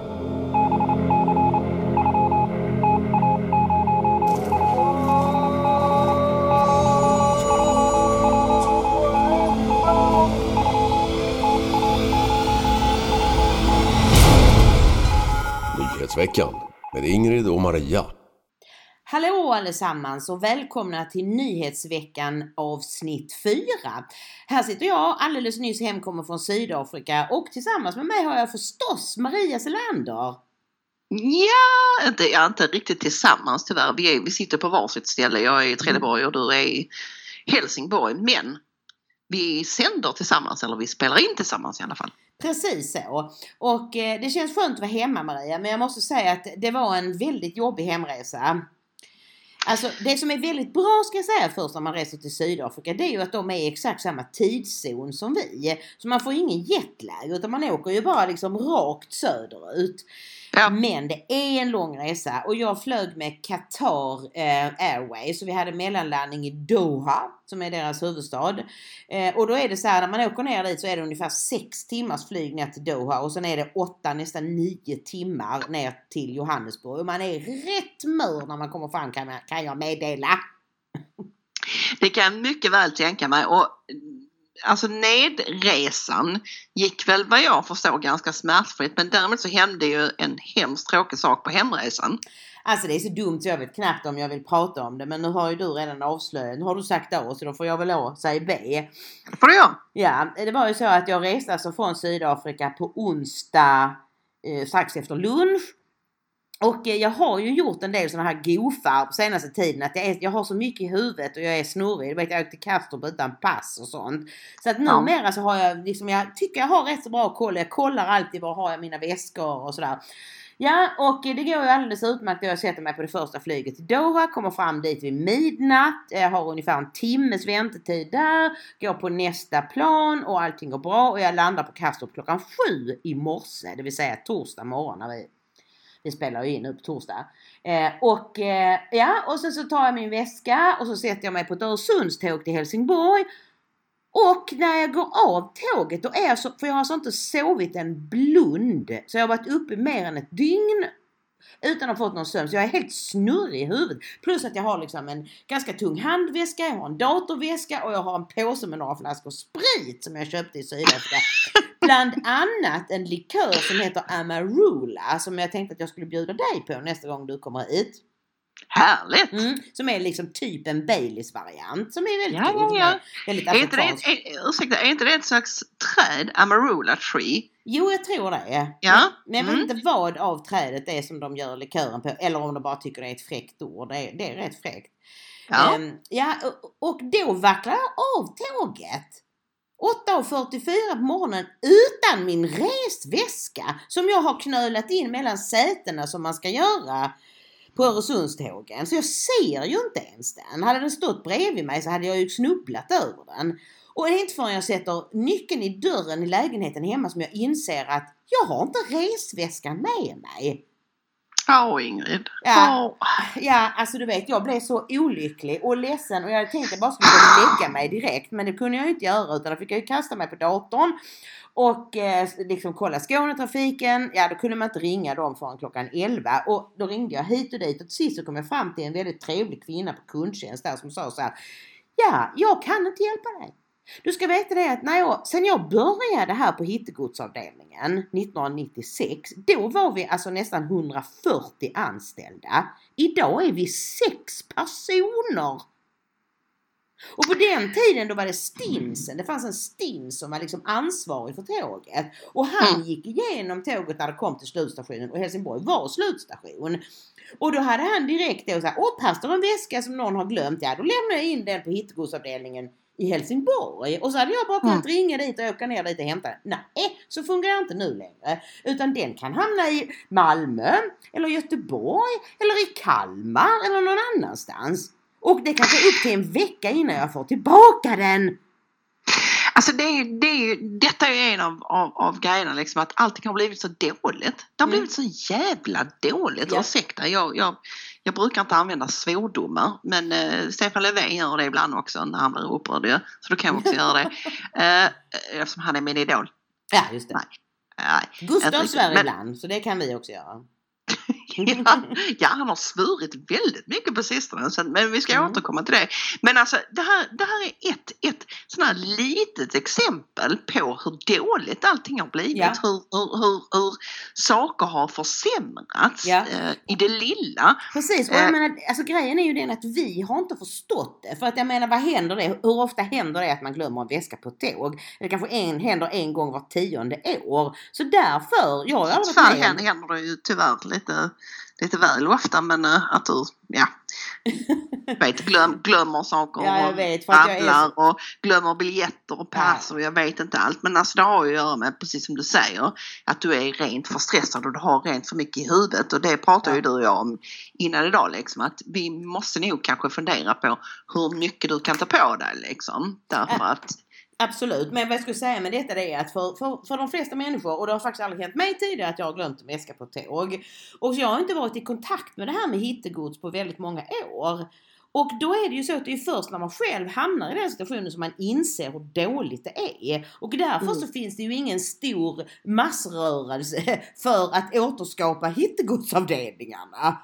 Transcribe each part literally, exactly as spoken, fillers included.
Veckan med Ingrid och Maria. Hallå allesammans och välkomna till Nyhetsveckan avsnitt fyra. Här sitter jag alldeles nyss hemkommen från Sydafrika och tillsammans med mig har jag förstås Maria Selander. Ja, det är inte riktigt tillsammans tyvärr. Vi, är, vi sitter på varsitt ställe. Jag är i Trelleborg och du är i Helsingborg. Men vi sänder tillsammans, eller vi spelar in tillsammans i alla fall. Precis så. Och eh, det känns skönt att vara hemma, Maria. Men jag måste säga att det var en väldigt jobbig hemresa. Alltså det som är väldigt bra, ska jag säga först, när man reser till Sydafrika, det är ju att de är exakt samma tidszon som vi. Så man får ingen jetlag, utan man åker ju bara liksom rakt söderut. Ja. Men det är en lång resa och jag flög med Qatar eh, Airways, så vi hade mellanlandning i Doha som är deras huvudstad. Eh, och då är det så här, när man åker ner dit så är det ungefär sex timmars flyg ner till Doha och sen är det åtta, nästan nio timmar ner till Johannesburg. Och man är rätt mör när man kommer fram, kan, man, kan jag meddela. Det kan jag mycket väl tänka mig. Och alltså nedresan gick väl vad jag förstår ganska smärtfritt, men däremot så hände ju en hemskt tråkig sak på hemresan. Alltså det är så dumt så jag vet knappt om jag vill prata om det, men nu har ju du redan avslöjat. Nu har du sagt A, så då får jag väl å säga B. Får jag? Ja, det var ju så att jag reste alltså från Sydafrika på onsdag eh, strax efter lunch. Och jag har ju gjort en del sådana här gofar på senaste tiden, att jag, är, jag har så mycket i huvudet och jag är snurrig. Du vet, jag åkte Kastrup utan pass och sånt. Så att numera ja. så har jag liksom, jag tycker jag har rätt så bra koll. Jag kollar alltid var har jag mina väskor och sådär. Ja, och det går ju alldeles utmärkt. Jag sätter mig på det första flyget till Doha, kommer fram dit vid midnatt. Jag har ungefär en timmes väntetid där. Går på nästa plan och allting går bra. Och jag landar på Kastrup klockan sju i morse, det vill säga torsdag morgon när vi Vi spelar ju in upp torsdag. Eh, och eh, ja, och sen så tar jag min väska och så sätter jag mig på ett Öresundståg till Helsingborg. Och när jag går av tåget, då är jag så, för jag har alltså inte sovit en blund. Så jag har varit uppe mer än ett dygn utan att ha fått någon sömn. Så jag är helt snurrig i huvudet. Plus att jag har liksom en ganska tung handväska, jag har en datorväska och jag har en påse med några flaskor sprit som jag köpte i Sydafrika. Bland annat en likör som heter Amarula, som jag tänkte att jag skulle bjuda dig på nästa gång du kommer hit. Härligt! Mm, som är liksom typ en Baileys-variant som är väldigt ja, god. Ja, ja. Väldigt är, inte det, är, ursäkta, är inte det ett slags träd, Amarula tree? Jo, jag tror det. Ja. Men, men jag vet mm. inte vad av trädet det är som de gör likören på. Eller om de bara tycker det är ett fräckt ord. Det är, det är rätt fräckt. Ja, um, ja och, och då vacklar jag av tåget. åtta fyrtiofyra på morgonen utan min resväska som jag har knölat in mellan sätena som man ska göra på Öresundstågen. Så jag ser ju inte ens den. Hade den stått bredvid mig så hade jag ju snubblat över den. Och det är inte förrän jag sätter nyckeln i dörren i lägenheten hemma som jag inser att jag har inte resväskan med mig. Ja, oh, Ingrid. Ja, oh. ja, alltså du vet, jag blev så olycklig och ledsen och jag hade tänkt att jag bara skulle lägga mig direkt, men det kunde jag inte göra utan då fick jag ju kasta mig på datorn och eh, liksom kolla Skånetrafiken. Ja, då kunde man inte ringa dem förrän klockan elva och då ringde jag hit och dit och till sist så kom jag fram till en väldigt trevlig kvinna på kundtjänst där som sa så här: ja, jag kan inte hjälpa dig. Du ska veta det att när jag, sen jag började här på hittegodsavdelningen nittonhundranittiosex, då var vi alltså nästan hundrafyrtio anställda. Idag är vi sex personer. Och på den tiden då var det stinsen, det fanns en stins som var liksom ansvarig för tåget. Och han mm. gick igenom tåget när det kom till slutstationen och Helsingborg var slutstation. Och då hade han direkt då så här: åh, här står en väska som någon har glömt. Ja, då lämnar jag in den på hittegodsavdelningen i Helsingborg. Och så hade jag bara kunnat mm. ringa dit och åka ner dit och hämta den. Nej, så fungerar inte nu längre. Utan den kan hamna i Malmö eller Göteborg eller i Kalmar eller någon annanstans. Och det kan ta upp till en vecka innan jag får tillbaka den. Alltså det är, det är ju, detta är ju en av, av, av grejerna liksom, att allting har blivit så dåligt. Det har blivit mm. så jävla dåligt. Ja. Ursäkta, jag, jag, jag brukar inte använda svordomar. Men eh, Stefan Löfven gör det ibland också när han blir upprörd. Ja. Så då kan jag också göra det. Eh, eftersom han är min idol. Ja, just det. Nej. Nej, Gustav inte svär riktigt. Men- ibland, så det kan vi också göra. Ja, ja, han har svurit väldigt mycket på sistone, så, men vi ska Mm. återkomma till det. Men alltså det här, det här är ett, ett sån här litet exempel på hur dåligt allting har blivit. Ja. Hur, hur, hur, hur saker har försämrats Ja. eh, i det lilla. Precis, och jag menar, alltså grejen är ju den att vi har inte förstått det. För att jag menar, vad händer det? Hur ofta händer det att man glömmer en väska på ett tåg? Det kanske en, händer en gång var tionde år. Så därför, jag har aldrig Tyvärr varit med om- händer det ju tyvärr lite, lite väl ofta, men äh, att du, ja, vet, glöm, glömmer saker Ja, jag och vet, för att jag är babblar så- och glömmer biljetter och pass och jag vet inte allt. Men alltså det har ju att göra med, precis som du säger, att du är rent för stressad och du har rent för mycket i huvudet. Och det pratar ju du och jag om innan idag, liksom, att vi måste nog kanske fundera på hur mycket du kan ta på dig, liksom. Därför att Absolut, men vad jag skulle säga med detta är att för, för, för de flesta människor, och det har faktiskt aldrig hänt mig tidigare att jag har glömt en väska på tåg. Och jag har inte varit i kontakt med det här med hittegods på väldigt många år. Och då är det ju så att det är först när man själv hamnar i den situationen som man inser hur dåligt det är. Och därför Mm. så finns det ju ingen stor massrörelse för att återskapa hittegodsavdelningarna.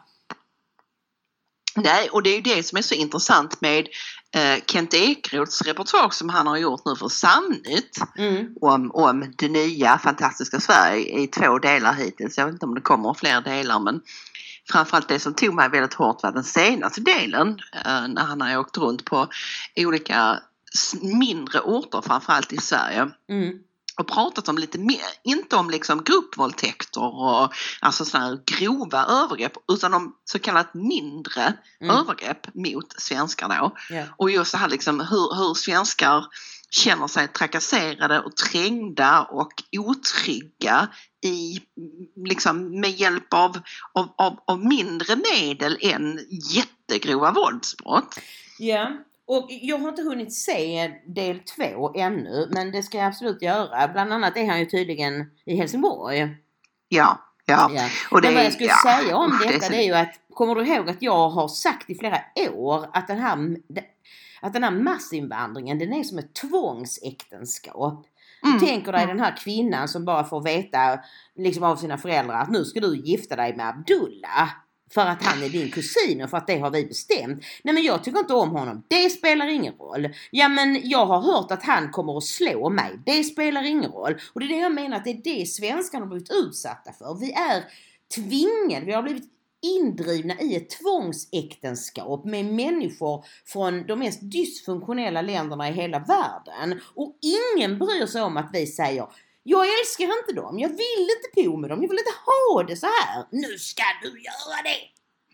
Nej, och det är ju det som är så intressant med eh, Kent Ekeroths reportage som han har gjort nu för Samnytt Mm. om, om det nya fantastiska Sverige i två delar hittills. Jag vet inte om det kommer fler delar, men framförallt det som tog mig väldigt hårt var den senaste delen eh, när han har åkt runt på olika s- mindre orter, framförallt i Sverige. Mm. Och pratat om lite mer, inte om liksom gruppvåldtäkter och alltså sådana här grova övergrepp, utan om så kallat mindre Mm. övergrepp mot svenskar då. Ja. Och just det här liksom hur, hur svenskar känner sig trakasserade och trängda och otrygga i, liksom med hjälp av, av, av, av mindre medel än jättegrova våldsbrott. Ja, och jag har inte hunnit se del två ännu, men det ska jag absolut göra. Bland annat är han ju tydligen i Helsingborg. Ja, ja. Ja. Och det, Men vad jag skulle ja, säga om usch, detta det är så- det är ju att, kommer du ihåg att jag har sagt i flera år att den här, att den här massinvandringen, den är som ett tvångsäktenskap. Mm. Du tänker dig den här kvinnan som bara får veta liksom av sina föräldrar att nu ska du gifta dig med Abdullah. För att han är din kusin och för att det har vi bestämt. Nej, men jag tycker inte om honom. Det spelar ingen roll. Ja, men jag har hört att han kommer att slå mig. Det spelar ingen roll. Och det är det jag menar, att det är det svenskarna har blivit utsatta för. Vi är tvingade. Vi har blivit indrivna i ett tvångsäktenskap med människor från de mest dysfunktionella länderna i hela världen. Och ingen bryr sig om att vi säger: jag älskar inte dem, jag vill inte bo med dem, jag vill inte ha det så här. Nu ska du göra det.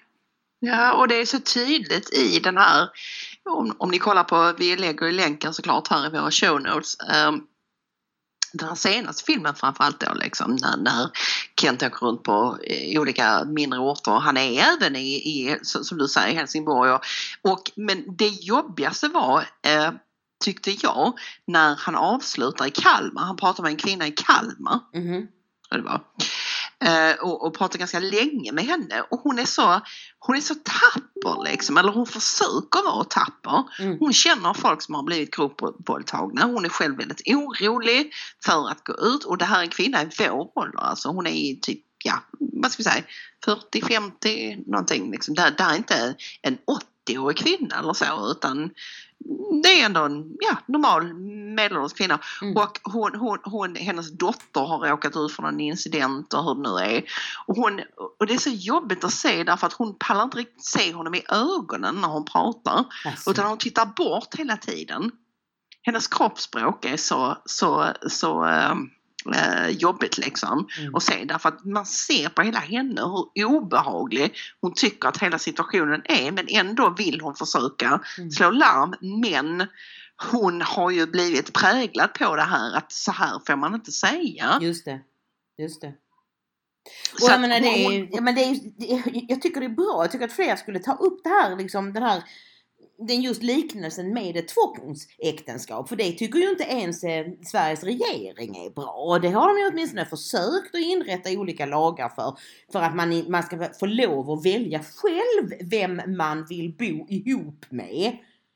Ja, och det är så tydligt i den här, om, om ni kollar på, vi lägger ju länken såklart här i våra show notes, um, den här senaste filmen framförallt då liksom, när, när Kent åker runt på eh, olika mindre orter. Han är även i, i som, som du säger, Helsingborg. Och, och, men det jobbigaste var, eh, tyckte jag, när han avslutar i Kalmar. Han pratar med en kvinna i Kalmar. Mm-hmm. Det var. Uh, och, och pratar ganska länge med henne, och hon är så hon är så tapper liksom, eller hon försöker vara tapper. Mm. Hon känner folk som har blivit gruppvåldtagna. Hon är själv väldigt orolig för att gå ut, och det här är en kvinna i vår ålder, alltså hon är i typ, ja, vad ska vi säga, fyrtio femtio någonting liksom. Det, det är inte en åttioårig kvinna eller så, utan det är ändå en ja, normal medelålders kvinna. Mm. Och hon, hon, hon, hennes dotter har råkat ut för någon incident och hur det nu är. Och, hon, och det är så jobbigt att se, därför att hon pallar inte riktigt se honom i ögonen när hon pratar. Alltså. Utan hon tittar bort hela tiden. Hennes kroppsspråk är så, så, så äh, äh, jobbigt liksom Mm. att se. Därför att man ser på hela henne hur obehaglig hon tycker att hela situationen är. Men ändå vill hon försöka Mm. slå larm. Men hon har ju blivit präglad på det här, att så här får man inte säga. Just det, just det. Och Så jag att menar, det är, hon- ju- ja, men det är, ju- det, jag tycker det är bra. Jag tycker att fler skulle ta upp det här, liksom den här, den just liknelsen med ett tvångsäktenskap. För det tycker ju inte ens eh, Sveriges regering är bra. Och det har de ju åtminstone försökt att inrätta olika lagar för. För att man, i- man ska få lov att välja själv vem man vill bo ihop med.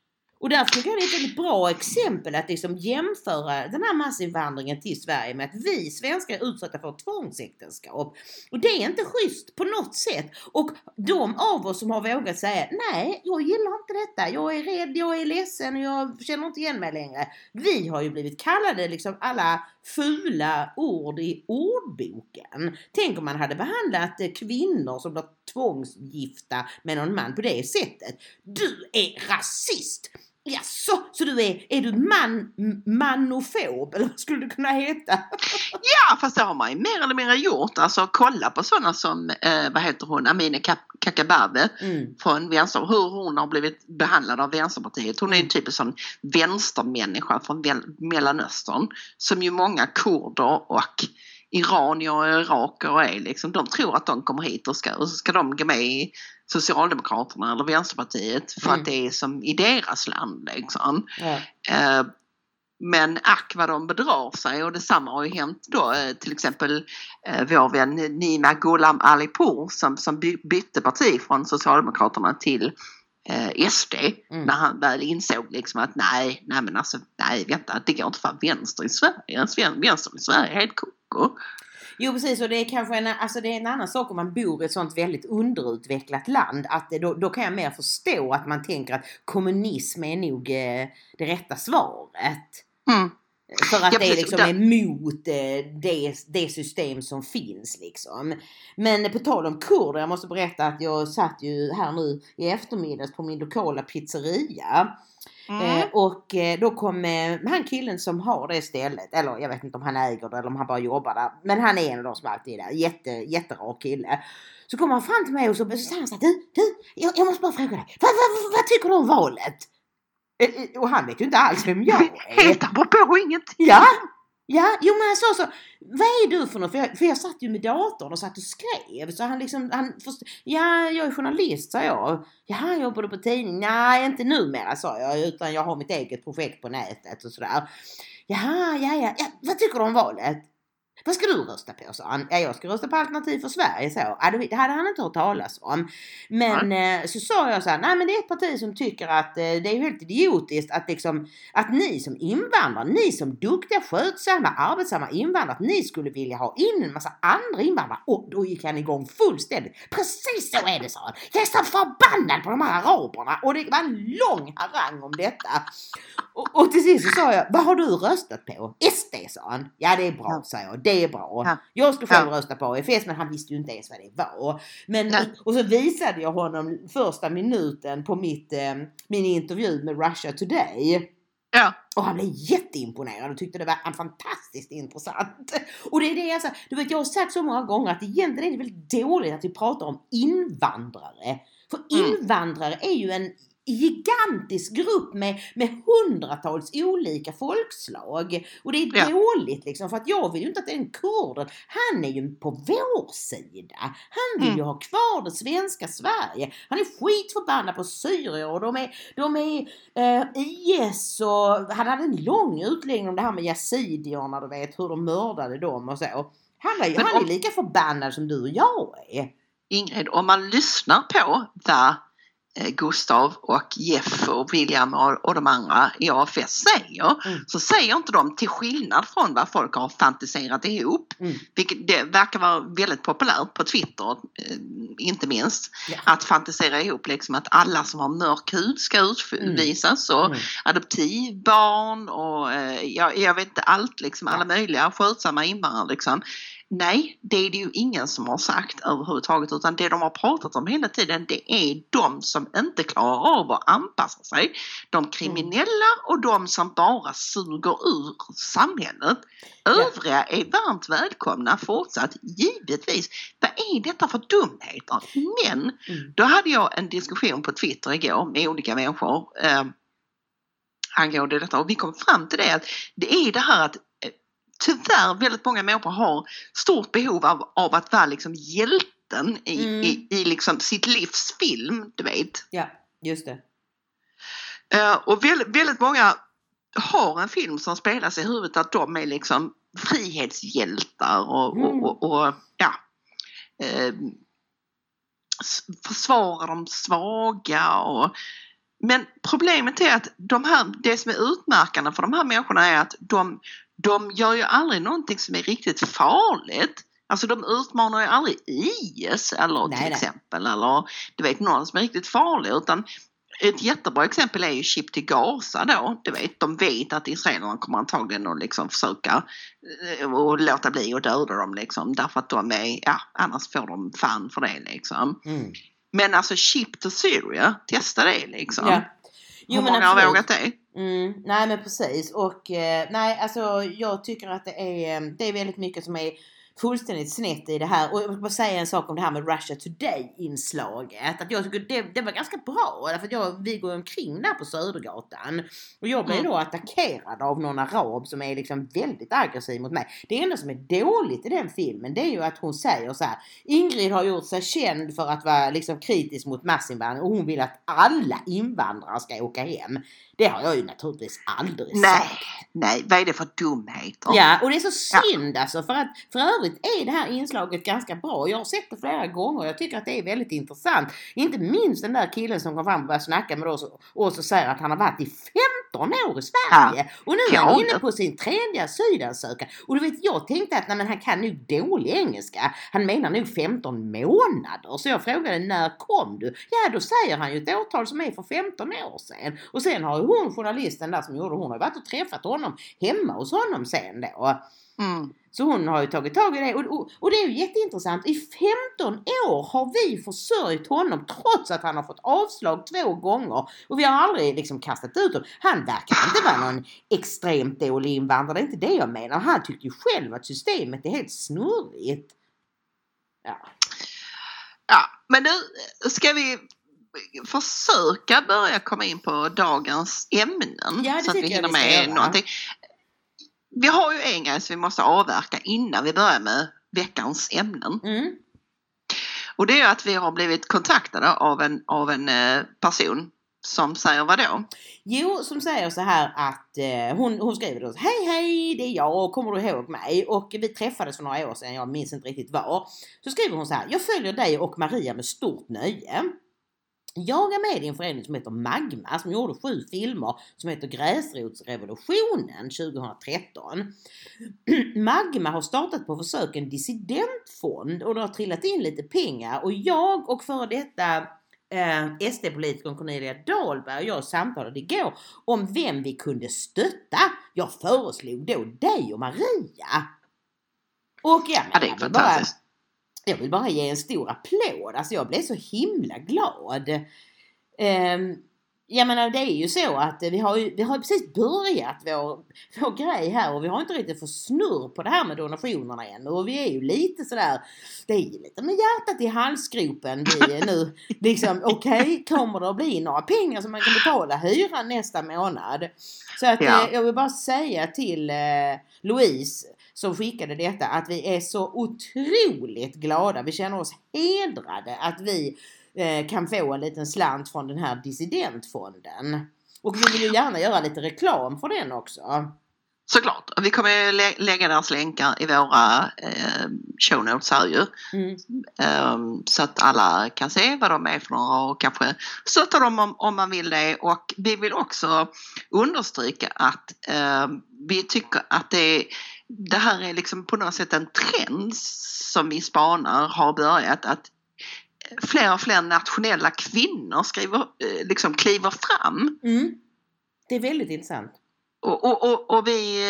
Och därför tycker jag det är ett väldigt bra exempel att liksom jämföra den här massinvandringen till Sverige med att vi svenskar är utsatta för tvångsäktenskap. Och det är inte schysst på något sätt. Och de av oss som har vågat säga nej, jag gillar inte detta, jag är rädd, jag är ledsen och jag känner inte igen mig längre. Vi har ju blivit kallade liksom alla fula ord i ordboken. Tänk om man hade behandlat kvinnor som blir tvångsgifta med någon man på det sättet. Du är rasist! Ja, så, så du är, är du man, manofob eller vad skulle det kunna heta? Ja, fast det har man ju mer eller mindre gjort. Alltså kolla på sådana som, eh, vad heter hon, Amineh Kakabaveh mm. från vänster. Hur hon har blivit behandlad av Vänsterpartiet. Hon är ju typ en sån vänstermänniska från Mellanöstern. Som ju många kurder och iranier och iraker är liksom. De tror att de kommer hit och ska, och så ska de gå med i Socialdemokraterna eller Vänsterpartiet för mm. att det är som i deras land liksom. Ja. Eh, men ack vad de bedrar sig, och detsamma har ju hänt då eh, till exempel eh, vår vän Nima Gholam Alipour som, som by, bytte parti från Socialdemokraterna till eh, S D mm. när han väl insåg liksom att nej, nej men alltså nej vänta, det går inte för vänster i Sverige, vänster i Sverige är helt koko. Jo precis, och det är kanske en, alltså det är en annan sak om man bor i ett sånt väldigt underutvecklat land, att det, då, då kan jag mer förstå att man tänker att kommunism är nog eh, det rätta svaret. Mm. För att ja, det liksom är emot eh, det, det system som finns liksom. Men på tal om kurder, jag måste berätta att jag satt ju här nu i eftermiddags på min lokala pizzeria. Mm. Eh, och eh, då kom eh, han killen som har det stället, eller jag vet inte om han äger det eller om han bara jobbar där, men han är en av de som alltid är där, jätte, jätterar kille. Så kommer han fram till mig och så säger han så här, du, du, jag, jag måste bara fråga dig, vad, vad, vad tycker du om valet? Eh, och han vet ju inte alls vem jag är. Helt apropå ingenting. Ja, ja, jo men han sa så, vad är du för något? För jag, för jag satt ju med datorn och satt och skrev. Så han liksom, han först, ja jag är journalist, sa jag. Ja, jag jobbar på tidning. Nej, inte numera, sa jag. Utan jag har mitt eget projekt på nätet och sådär. Jaha, ja, ja, ja. Vad tycker du om valet? Vad ska du rösta på, sa han. Ja, jag ska rösta på Alternativ för Sverige, så. Ja, det hade han inte hört talas om. Men mm. så sa jag så här, nej men det är ett parti som tycker att det är helt idiotiskt att liksom, att ni som invandrare, ni som duktiga, skötsamma, arbetsamma invandrare, att ni skulle vilja ha in en massa andra invandrare. Och då gick han igång fullständigt. Precis så är det, sa han. Jag är så förbannad på de här araberna. Och det var en lång harang om detta. Och, och till sist så sa jag, vad har du röstat på? S D, sa han. Ja, det är bra, sa jag. Det är bra. Ja. Jag skulle själv ja. rösta på F S, men han visste ju inte ens vad det var. Men, och, och så visade jag honom första minuten på mitt, eh, min intervju med Russia Today. Ja. Och han blev jätteimponerad och tyckte det var en fantastiskt intressant. Och det är det jag säger. Du vet, jag har sagt så många gånger att egentligen är det väldigt dåligt att vi pratar om invandrare. För mm. invandrare är ju en gigantisk grupp med, med hundratals olika folkslag. Och det är ja. dåligt liksom, för att jag vill ju inte att den kurden, han är ju på vår sida. Han vill mm. ju ha kvar det svenska Sverige. Han är skitförbannad på Syrier och de är, de är eh, I S, och han hade en lång utläggning om det här med yazidierna, du vet, hur de mördade dem och så. Han är ju han om, är lika förbannad som du och jag är. Ingrid, om man lyssnar på vad Gustav och Jeff och William och, och de andra i A F S säger, mm. så säger inte de, till skillnad från vad folk har fantiserat ihop, mm. vilket det verkar vara väldigt populärt på Twitter, eh, inte minst, ja. att fantisera ihop liksom att alla som har mörk hud ska utvisas mm. och mm. adoptivbarn och eh, jag, jag vet inte allt liksom, alla möjliga skötsamma invandrare liksom. Nej, det är det ju ingen som har sagt överhuvudtaget, utan det de har pratat om hela tiden, det är de som inte klarar av att anpassa sig. De kriminella och de som bara suger ur samhället. Övriga är varmt välkomna fortsatt, givetvis. Vad är detta för dumheter? Men då hade jag en diskussion på Twitter igår med olika människor eh, angående detta, och vi kom fram till det att det är det här att tyvärr väldigt många människor har stort behov av, av att vara liksom hjälten i, mm. i, i liksom sitt livs film, du vet. Ja, just det. Uh, och väldigt, väldigt många har en film som spelas i huvudet att de är liksom frihetshjältar och, mm. och, och, och ja, uh, försvarar de svaga och men problemet är att de här, det som är utmärkande för de här människorna är att de, de gör ju aldrig någonting som är riktigt farligt. Alltså de utmanar ju aldrig I S eller Nej, till nej. exempel eller du vet någon som är riktigt farlig, utan ett jättebra exempel är ju Chip till Gaza då. Du vet, de vet att israelerna kommer antagligen att liksom försöka eh, och låta bli och döda dem liksom, därför att de är, ja, annars får de fan för det liksom. Mm. Men alltså Chip to Syria, testa det liksom. Ja. Jo, Hur men många har absolut. vågat det? Mm, nej men precis och eh, nej alltså jag tycker att det är, det är väldigt mycket som är fullständigt snett i det här. Och jag vill bara säga en sak om det här med Russia Today-inslaget. Att jag tycker det, det var ganska bra. Därför att jag, vi går omkring där på Södergatan. Och jag blev mm. då attackerad av någon arab som är liksom väldigt aggressiv mot mig. Det enda som är dåligt i den filmen, det är ju att hon säger så här: Ingrid har gjort sig känd för att vara liksom kritisk mot massinvandring. Och hon vill att alla invandrare ska åka hem. Det har jag ju naturligtvis aldrig nej, sagt. Nej, vad är det för dumheter? Ja, och det är så synd ja. alltså. För att för övrigt är det här inslaget ganska bra. Jag har sett det flera gånger. Jag tycker att det är väldigt intressant. Inte minst den där killen som kom fram och började snacka med oss. Och så säger att han har varit i femton år i Sverige. Ja. Och nu är han inne på sin tredje asylansökan. Och du vet, jag tänkte att nej, men han kan nu dålig engelska. Han menar nu femton månader. Så jag frågade, när kom du? Ja, då säger han ju ett årtal som är för femton år sedan. Och sen har hon, journalisten där som gjorde, hon har varit och träffat honom hemma hos honom sen då. Mm. Så hon har ju tagit tag i det. Och, och, och det är ju jätteintressant. I femton år har vi försörjt honom trots att han har fått avslag två gånger. Och vi har aldrig liksom kastat ut honom. Han verkar inte vara någon extremt dålig invandrare. Det är inte det jag menar. Han tycker ju själv att systemet är helt snurrigt. Ja. Ja, men nu ska vi försöka börja komma in på dagens ämnen. Ja, så att vi hinner med någonting. Vi har ju en grej som vi måste avverka innan vi börjar med veckans ämnen. Mm. Och det är att vi har blivit kontaktade av en, av en person som säger vad då? Jo, som säger så här att eh, hon, hon skriver då: hej hej, det är jag, kommer du ihåg mig? Och vi träffades för några år sedan, jag minns inte riktigt var. Så skriver hon så här: jag följer dig och Maria med stort nöje. Jag är med i en förening som heter Magma som gjorde sju filmer som heter Gräsrotsrevolutionen tjugohundratretton. Magma har startat på försök en dissidentfond och det har trillat in lite pengar. Och jag och före detta eh, S D-politikern Cornelia Dahlberg och jag samtalade igår om vem vi kunde stötta. Jag föreslog då dig och Maria. Och jag ja, det är fantastiskt. Jag vill bara ge en stor applåd. Alltså jag blev så himla glad. Um, jag menar det är ju så att vi har ju, vi har precis börjat vår, vår grej här. Och vi har inte riktigt fått snurr på det här med donationerna än. Och vi är ju lite sådär, det är ju lite med hjärtat i halsgropen. Vi är nu liksom, okej, okay, kommer det att bli några pengar som man kan betala hyran nästa månad? Så att ja. eh, jag vill bara säga till eh, Louise som skickade detta att vi är så otroligt glada. Vi känner oss hedrade att vi eh, kan få en liten slant från den här dissidentfonden. Och vi vill ju gärna göra lite reklam för den också. Såklart. Vi kommer lä- lägga deras länkar i våra eh, show notes här ju. Mm. Um, så att alla kan se vad de är för några och kanske stötta dem om, om man vill det. Och vi vill också understryka att eh, vi tycker att det, det här är liksom på något sätt en trend som vi spanar har börjat, att fler och fler nationella kvinnor skriver, eh, liksom kliver fram. Mm. Det är väldigt intressant. Och, och, och, och vi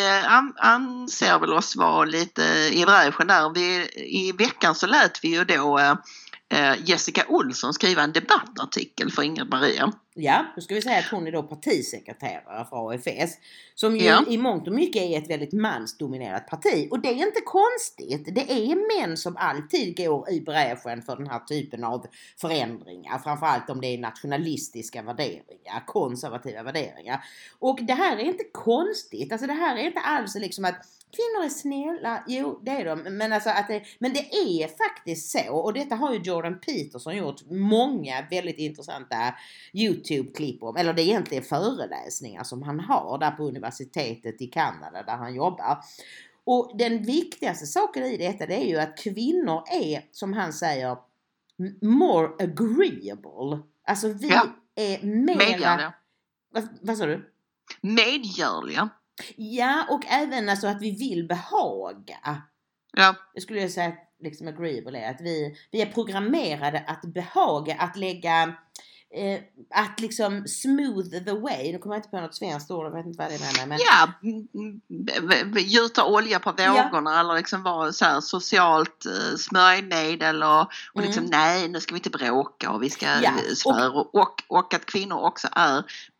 anser väl oss vara lite i bräschen där. Vi, i veckan så lät vi ju då eh, Jessica Olsson skriva en debattartikel för Ingrid Maria. Ja, då ska vi säga att hon är då partisekreterare för A F S. Som ju ja. i mångt och mycket är ett väldigt mansdominerat parti. Och det är inte konstigt. Det är män som alltid går i bräschen för den här typen av förändringar. Framförallt om det är nationalistiska värderingar, konservativa värderingar. Och det här är inte konstigt. Alltså det här är inte alls liksom att kvinnor är snälla. Jo, det är de. Men, alltså att det, men det är faktiskt så. Och detta har ju Jordan Peterson gjort många väldigt intressanta YouTube-klipp om. Eller det är egentligen föreläsningar som han har där på universitetet i Kanada där han jobbar. Och den viktigaste saken i detta, det är ju att kvinnor är, som han säger, more agreeable. Alltså vi, ja. är mera... Medgörliga. Vad, vad sa du? Medgörliga. Ja, och även alltså att vi vill behaga. Ja. Jag skulle säga liksom agreeable är att vi, vi är programmerade att behaga, att lägga, eh, att liksom smooth the way. Nu kommer jag inte på något svenskt ord, jag vet inte vad det är. Men... Ja, gjuta olja på vågorna ja. Eller liksom vara så här socialt uh, smörjmedel och, och liksom mm. nej, nu ska vi inte bråka och vi ska ja. svära och, och, och att kvinnor också är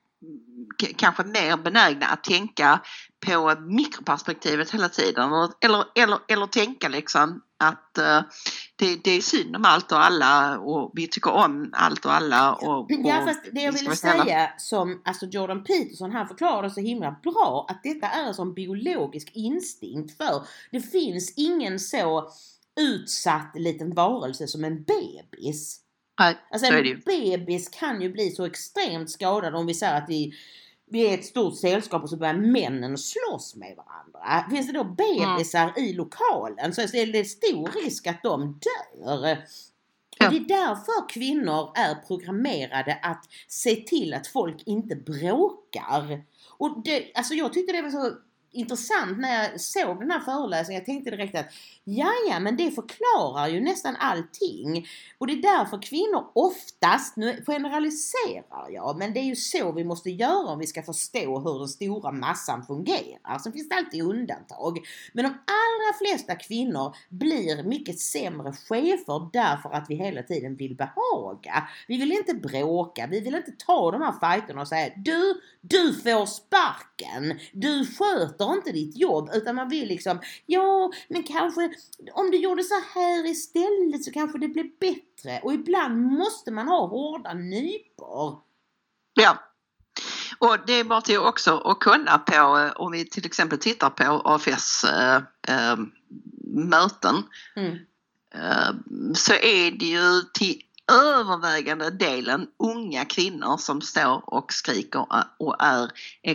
k- kanske mer benägna att tänka på mikroperspektivet hela tiden eller, eller, eller tänka liksom att uh, det, det är synd om allt och alla och vi tycker om allt och alla. Och, och ja, fast det jag ville säga som alltså Jordan Peterson, han förklarade så himla bra att detta är en sån biologisk instinkt för det finns ingen så utsatt liten varelse som en bebis. Nej, alltså en bebis kan ju bli så extremt skadad om vi säger att vi Vi är ett stort sällskap och så börjar männen slåss med varandra. Finns det då bebisar mm. i lokalen så är det stor risk att de dör. Ja. Och det är därför kvinnor är programmerade att se till att folk inte bråkar. Och det, alltså jag tyckte det var så intressant när jag såg den här föreläsningen. Jag tänkte direkt att ja, ja, men det förklarar ju nästan allting. Och det är därför kvinnor oftast, nu generaliserar jag, men det är ju så vi måste göra om vi ska förstå hur den stora massan fungerar. Så finns det alltid undantag. Men de allra flesta kvinnor blir mycket sämre chefer därför att vi hela tiden vill behaga. Vi vill inte bråka, vi vill inte ta de här fighterna och säga du, du får sparken, du sköter inte ditt jobb, utan man vill liksom, ja, men kanske om du gjorde så här istället så kanske det blir bättre. Och ibland måste man ha hårda nypor. Ja. Och det är bara till också att kunna på, om vi till exempel tittar på A F S äh, äh, möten mm. äh, så är det ju till övervägande delen unga kvinnor som står och skriker och är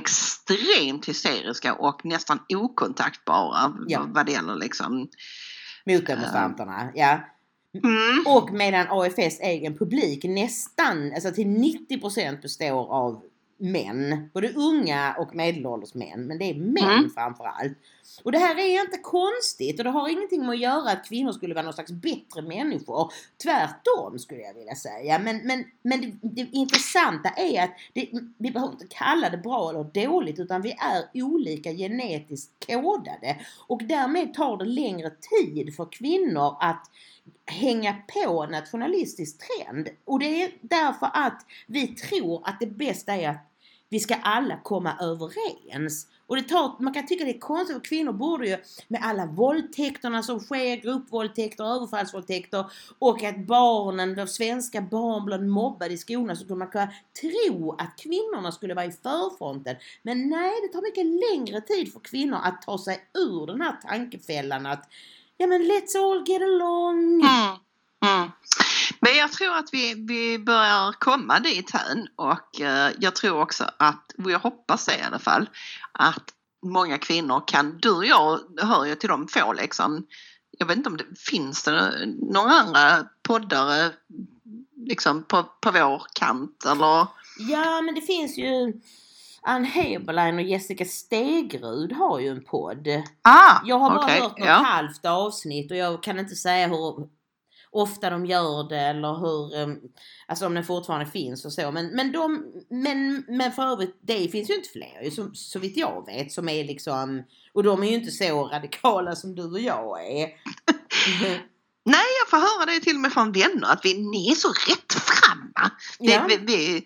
extremt hysteriska och nästan okontaktbara ja. vad det gäller liksom motdemonstranterna, uh, ja. Mm. Och medan A F S egen publik nästan, alltså till nittio procent består av män, både unga och medelålders män, men det är män mm. framförallt. Och det här är inte konstigt och det har ingenting med att göra att kvinnor skulle vara någon slags bättre människor. Tvärtom skulle jag vilja säga. Men, men, men det, det intressanta är att det, vi behöver inte kalla det bra eller dåligt utan vi är olika genetiskt kodade. Och därmed tar det längre tid för kvinnor att hänga på en nationalistisk trend. Och det är därför att vi tror att det bästa är att vi ska alla komma överens. Och det tar, man kan tycka det är konstigt för kvinnor borde ju med alla våldtäkterna som sker, gruppvåldtäkter, överfallsvåldtäkter och att barnen, de svenska barn blir mobbade i skolan så skulle man kunna tro att kvinnorna skulle vara i förfronten. Men nej, det tar mycket längre tid för kvinnor att ta sig ur den här tankefällan att ja men let's all get along. Mm. Mm. Men jag tror att vi, vi börjar komma dit här och eh, jag tror också att, och jag hoppas det i alla fall, att många kvinnor kan, du och jag hör ju till de få liksom, jag vet inte om det finns det några andra poddare liksom på, på vår kant eller? Ja men det finns ju Ann Heberlein och Jessica Stegrud har ju en podd. Ah, jag har bara okay, hört något ja. halvt avsnitt och jag kan inte säga hur ofta de gör det eller hur, alltså om den fortfarande finns och så. Men, men, de, men, men för övrigt, det finns ju inte fler så, så vitt jag vet som är liksom, och de är ju inte så radikala som du och jag är. Nej, jag får höra det till och med från vänner att vi, ni är så rätt framma. Ja. Vi, vi,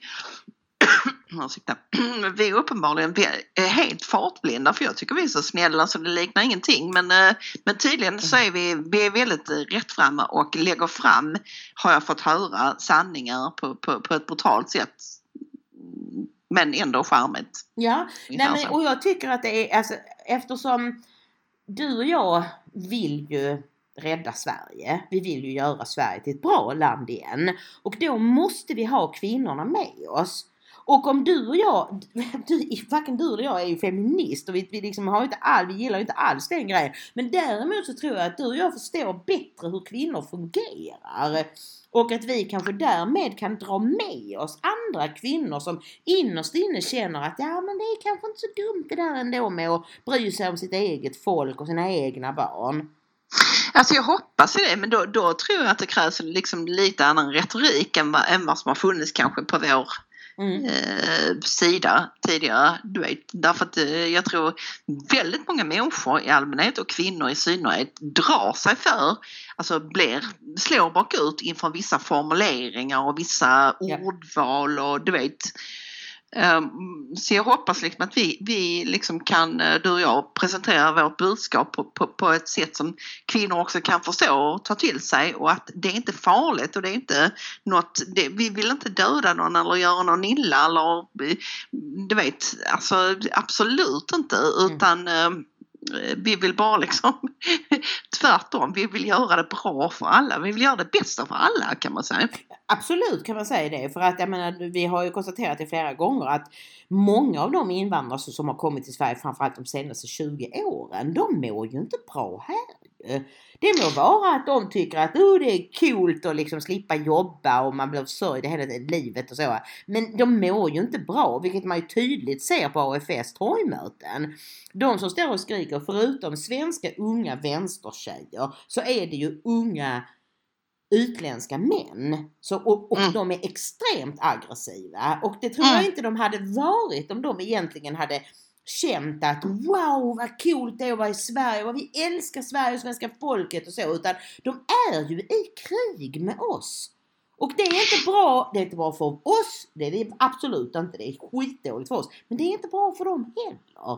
vi är uppenbarligen vi är helt fartblinda för jag tycker vi är så snälla så det liknar ingenting men, men tydligen så är vi, vi är väldigt rättframma och lägger fram, har jag fått höra, sanningar på, på, på ett brutalt sätt men ändå charmigt. Ja, nej, men, och jag tycker att det är alltså, eftersom du och jag vill ju rädda Sverige. Vi vill ju göra Sverige till ett bra land igen. Och då måste vi ha kvinnorna med oss. Och om du och jag, du, varken du eller jag är ju feminist och vi, vi, liksom har inte all, vi gillar inte alls den grejen. Men däremot så tror jag att du och jag förstår bättre hur kvinnor fungerar. Och att vi kanske därmed kan dra med oss andra kvinnor som innerst inne känner att ja men det är kanske inte så dumt det där ändå med att bry sig om sitt eget folk och sina egna barn. Alltså jag hoppas det, men då, då tror jag att det krävs liksom lite annan retorik än vad, än vad som har funnits kanske på vår mm. eh, sida tidigare. Du vet, därför att eh, jag tror väldigt många människor i allmänhet och kvinnor i synnerhet drar sig för, alltså blir, slår bakut inför vissa formuleringar och vissa ja. ordval och du vet. Um, så jag hoppas liksom att vi, vi liksom kan, du och jag, presentera vårt budskap på, på, på ett sätt som kvinnor också kan förstå och ta till sig, och att det är inte farligt och det är inte något, det, vi vill inte döda någon eller göra någon illa eller du vet, alltså absolut inte, utan mm. vi vill bara liksom tvärtom, vi vill göra det bra för alla, vi vill göra det bästa för alla, kan man säga. Absolut kan man säga det, för att jag menar, vi har ju konstaterat det flera gånger att många av de invandrare som har kommit till Sverige, framförallt de senaste tjugo åren, de mår ju inte bra här. Det må vara att de tycker att oh, det är coolt att liksom slippa jobba och man blir försörjd hela livet och så. Men de mår ju inte bra, vilket man ju tydligt ser på A F S torgmöten. De som står och skriker, förutom svenska unga vänstertjejer, så är det ju unga utländska män. Så, och och mm. de är extremt aggressiva. Och det tror mm. jag inte de hade varit om de egentligen hade känt att wow vad coolt det är att vara i Sverige, vad vi älskar Sverige och svenska folket och så, utan de är ju i krig med oss. Och det är inte bra, det är inte bra för oss, det är det absolut inte, det är skitdåligt för oss, men det är inte bra för dem heller.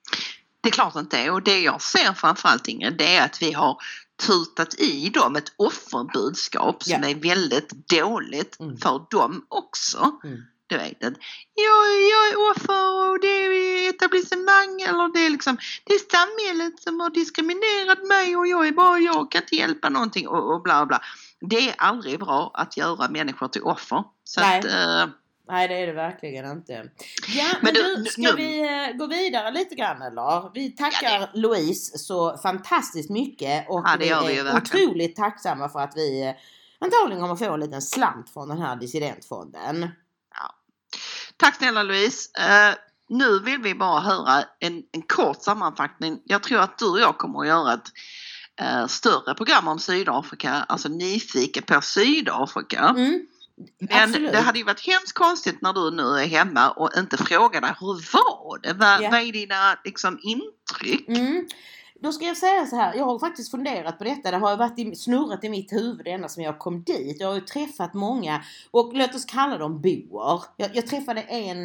Det är klart inte, och det jag ser framförallt Ingrid, det är att vi har tutat i dem ett offerbudskap som ja. är väldigt dåligt mm. för dem också. Mm. Du vet att jag, jag är offer och det är etablissemang eller det är liksom det är samhället som har diskriminerat mig och jag är bara jag kan inte hjälpa någonting och, och bla bla. Det är aldrig bra att göra människor till offer. Så Nej. Att, uh, Nej, det är det verkligen inte. Ja, men, men du, ska nu, vi uh, gå vidare lite grann eller? Vi tackar ja, Louise så fantastiskt mycket och ja, det gör vi är ju otroligt tacksamma för att vi uh, antagligen kommer få en liten slant från den här dissidentfonden. Ja. Tack snälla Louise. Uh, nu vill vi bara höra en, en kort sammanfattning. Jag tror att du och jag kommer att göra ett uh, större program om Sydafrika, alltså nyfiken på Sydafrika. Mm. Men absolut. Det hade ju varit hemskt konstigt när du nu är hemma och inte frågar dig hur var det? Vad, yeah. vad är dina liksom, intryck? Mm. Då ska jag säga så här, jag har faktiskt funderat på detta. Det har varit i, snurrat i mitt huvud ända som jag kom dit. Jag har ju träffat många, och låt oss kalla dem boer. Jag, jag träffade en,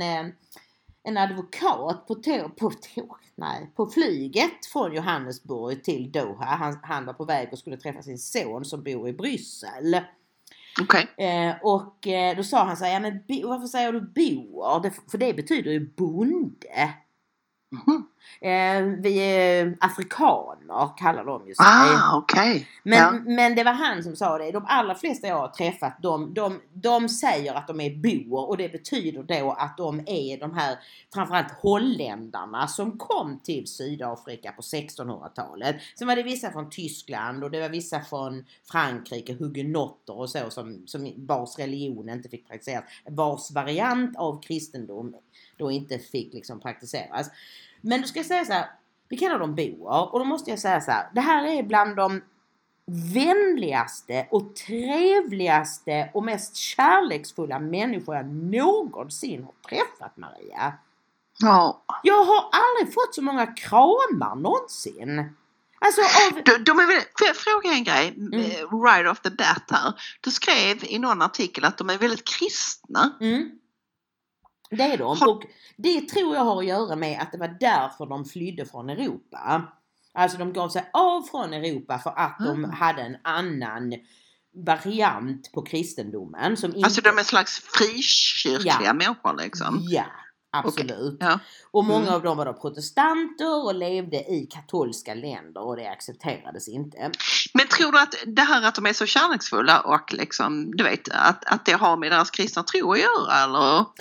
en advokat på, tå, på, tå, nej, på flyget från Johannesburg till Doha. Han, han var på väg och skulle träffa sin son som bor i Bryssel. Okay. Eh, och eh, då sa han så här, ja, men bo, varför säger du boer? Det, för det betyder ju bonde. Mm-hmm. Eh, vi är afrikaner kallar de ju sig. Ah, okay. men, ja. men det var han som sa det. De allra flesta jag har träffat, de, de, de säger att de är boer, och det betyder då att de är de här framförallt holländarna som kom till Sydafrika på sextonhundratalet. Sen var det vissa från Tyskland och det var vissa från Frankrike, hugenotter och så, som, som vars religion inte fick praktiseras, vars variant av kristendom då inte fick liksom praktiseras. Men då ska jag säga så här, vi kallar dem boer, och då måste jag säga så här, det här är bland de vänligaste och trevligaste och mest kärleksfulla människor jag någonsin har träffat, Maria. Ja. Jag har aldrig fått så många kramar någonsin. Alltså av... de, de är väl, får jag fråga en grej mm. right off the bat här. Du skrev i någon artikel att de är väldigt kristna. Mm. Det är de, och det tror jag har att göra med att det var därför de flydde från Europa. Alltså de gav sig av från Europa för att mm. de hade en annan variant på kristendomen. Som inte... Alltså de är en slags frikyrkliga ja. människor liksom? Ja, absolut. Okay. Ja. Och många mm. av dem var då protestanter och levde i katolska länder, och det accepterades inte. Men tror du att det här att de är så kärleksfulla och liksom, du vet, att, att det har med deras kristna tro att göra, eller?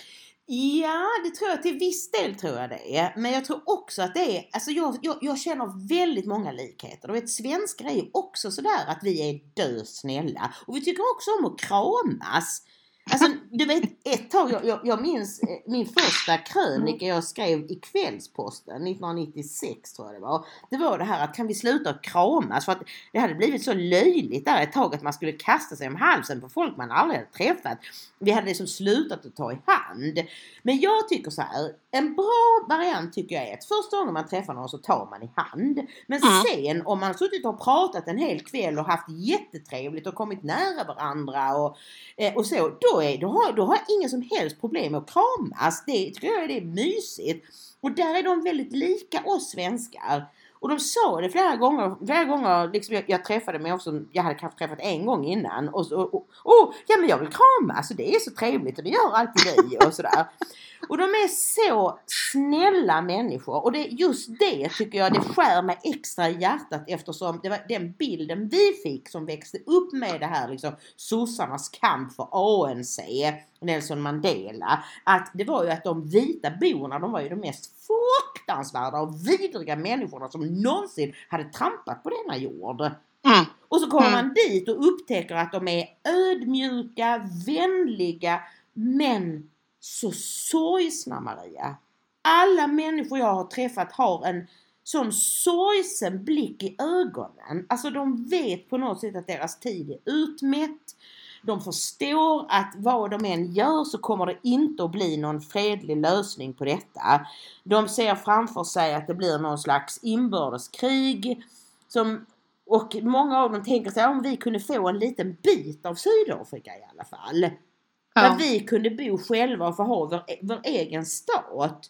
Ja, det tror jag till viss del tror jag det är. Men jag tror också att det är, alltså jag, jag, jag känner väldigt många likheter. Du vet, svenskar är ju också sådär att vi är dösnälla. Och vi tycker också om att kramas. Alltså du vet, ett tag, jag, jag, jag minns min första krönika jag skrev i Kvällsposten nittonhundranittiosex tror jag det var. Det var det här att kan vi sluta kramas, för att det hade blivit så löjligt där ett tag att man skulle kasta sig om halsen på folk man aldrig hade träffat. Vi hade liksom slutat att ta i hand. Men jag tycker så här, en bra variant tycker jag är att första gången man träffar någon så tar man i hand. Men sen om man har suttit och pratat en hel kväll och haft jättetrevligt och kommit nära varandra och, och så, då, är, då, har, då har jag ingen som helst problem med att kramas. Det tycker jag det är mysigt. Och där är de väldigt lika oss svenskar. Och de sa det flera gånger, flera gånger liksom jag, jag träffade mig också, jag hade kanske träffat en gång innan. Och så, och, och, oh, ja men jag vill krama, så det är så trevligt och det gör alltid vi och sådär. Och de är så snälla människor. Och det, just det tycker jag, det skär mig extra i hjärtat eftersom det var den bilden vi fick som växte upp med det här liksom sossarnas kamp för A N C, Nelson Mandela. Att det var ju att de vita borna, de var ju de mest fruktansvärda och vidriga människorna som någonsin hade trampat på denna jord. Mm. Och så kommer mm. man dit och upptäcker att de är ödmjuka, vänliga, men så sorgsna, Maria. Alla människor jag har träffat har en sån sorgsen blick i ögonen. Alltså de vet på något sätt att deras tid är utmätt. De förstår att vad de än gör så kommer det inte att bli någon fredlig lösning på detta. De ser framför sig att det blir någon slags inbördeskrig. Som, och många av dem tänker sig om vi kunde få en liten bit av Sydafrika i alla fall. Ja. Där vi kunde bo själva och få ha vår, vår egen stat.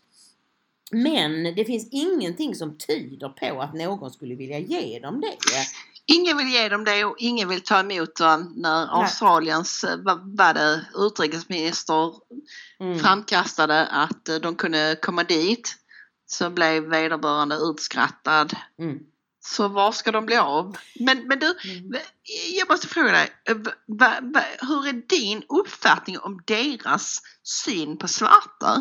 Men det finns ingenting som tyder på att någon skulle vilja ge dem det. Ingen vill ge dem det och ingen vill ta emot dem när Nej. Australiens vad var det, utrikesminister mm. framkastade att de kunde komma dit. Så blev vederbörande utskrattad. Mm. Så var ska de bli av? Men, men du, mm. jag måste fråga dig, va, va, hur är din uppfattning om deras syn på svarta?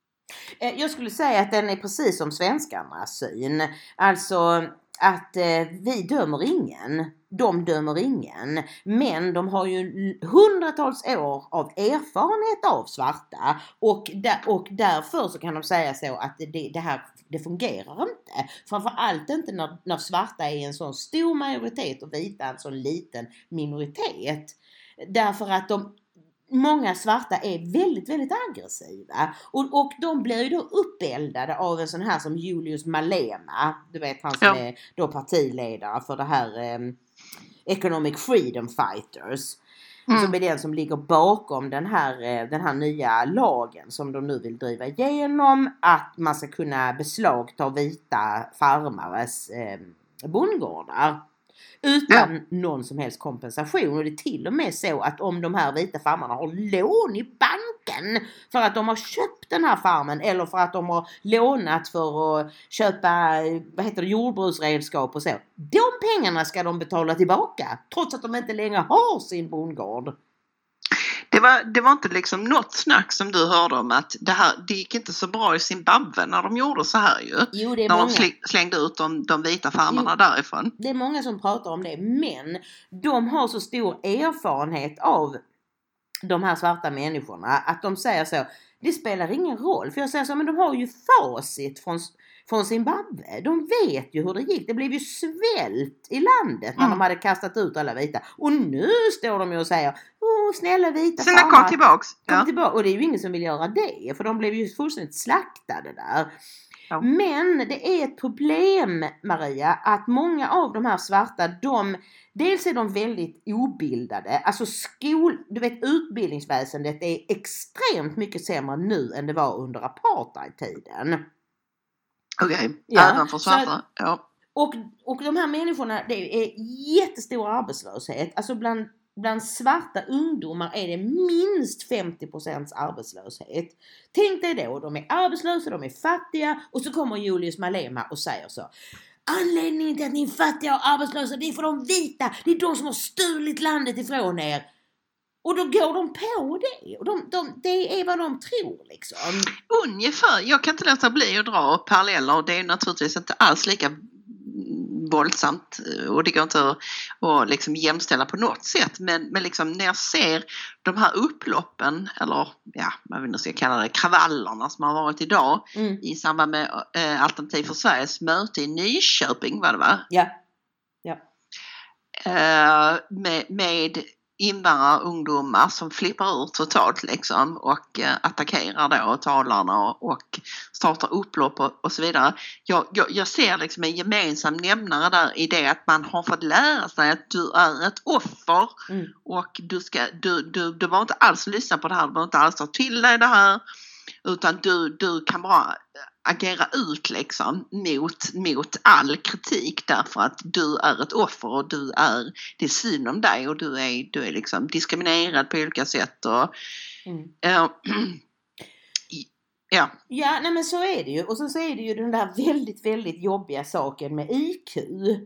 Jag skulle säga att den är precis som svenskarnas syn. Alltså att eh, vi dömer ingen, de dömer ingen. Men de har ju hundratals år av erfarenhet av svarta. Och, där, och därför så kan de säga så att det, det här det fungerar inte. Framförallt inte när, när svarta är en sån stor majoritet och vita en sån liten minoritet. Därför att de många svarta är väldigt, väldigt aggressiva. Och, och de blir ju då uppeldade av en sån här som Julius Malema. Du vet han som ja. är då partiledare för det här eh, Economic Freedom Fighters. Mm. Som är den som ligger bakom den här, den här nya lagen som de nu vill driva igenom. Att man ska kunna beslagta vita farmares eh, bondgårdar. Utan ja. någon som helst kompensation. Och det är till och med så att om de här vita farmarna har lån i banken för att de har köpt den här farmen eller för att de har lånat för att köpa vad heter det, jordbruksredskap och så. De pengarna ska de betala tillbaka trots att de inte längre har sin bondgård. Det var, det var inte liksom något snack som du hörde om att det, här, det gick inte så bra i Zimbabwe när de gjorde så här ju. Jo, det är när många. de slängde ut de, de vita farmarna jo, därifrån. Det är många som pratar om det, men de har så stor erfarenhet av de här svarta människorna att de säger så, det spelar ingen roll. För jag säger så, men de har ju facit från, från Zimbabwe. De vet ju hur det gick. Det blev ju svält i landet när mm. de hade kastat ut alla vita. Och nu står de ju och säger, åh snälla vita farmar. Sen kom tillbaks. Kom ja. tillbaka. Och det är ju ingen som vill göra det. För de blev ju fullständigt slaktade där. Ja. Men det är ett problem, Maria, att många av de här svarta, de, dels är de väldigt obildade. Alltså skol, du vet utbildningsväsendet är extremt mycket sämre nu än det var under apartheid-tiden. Okej, okay. ja. Även för svarta. Ja. Och, och de här människorna, det är jättestor arbetslöshet. Alltså bland Bland svarta ungdomar är det minst femtio procent arbetslöshet. Tänk dig då, de är arbetslösa, de är fattiga och så kommer Julius Malema och säger så. Anledningen till att ni är fattiga och arbetslösa, det är för de vita. Det är de som har stulit landet ifrån er. Och då går de på det. Och de, de, det är vad de tror liksom. Ungefär. Jag kan inte låta bli att dra paralleller. Det är naturligtvis inte alls lika våldsamt. Och det går inte att, att liksom jämställa på något sätt. Men, men liksom när jag ser de här upploppen. Eller ja, vad vi nu ska kalla det. Kravallerna som har varit idag. Mm. I samband med eh, Alternativ för Sveriges möte i Nyköping. Var det va? Ja. Ja. Eh, med... med invandrare ungdomar som flippar ur totalt liksom och eh, attackerar då talarna och, och startar upplopp och, och så vidare. Jag, jag, jag ser liksom en gemensam nämnare där i det att man har fått lära sig att du är ett offer mm. och du ska du, du, du behöver inte alls lyssna på det här, du behöver inte alls ta till dig det här utan du, du kan bara agera ut liksom mot, mot all kritik därför att du är ett offer och du är, det är synd om dig och du är, du är liksom diskriminerad på olika sätt och mm. uh, ja. Ja, nej men så är det ju. Och så är det ju den där väldigt, väldigt jobbiga saken med I Q.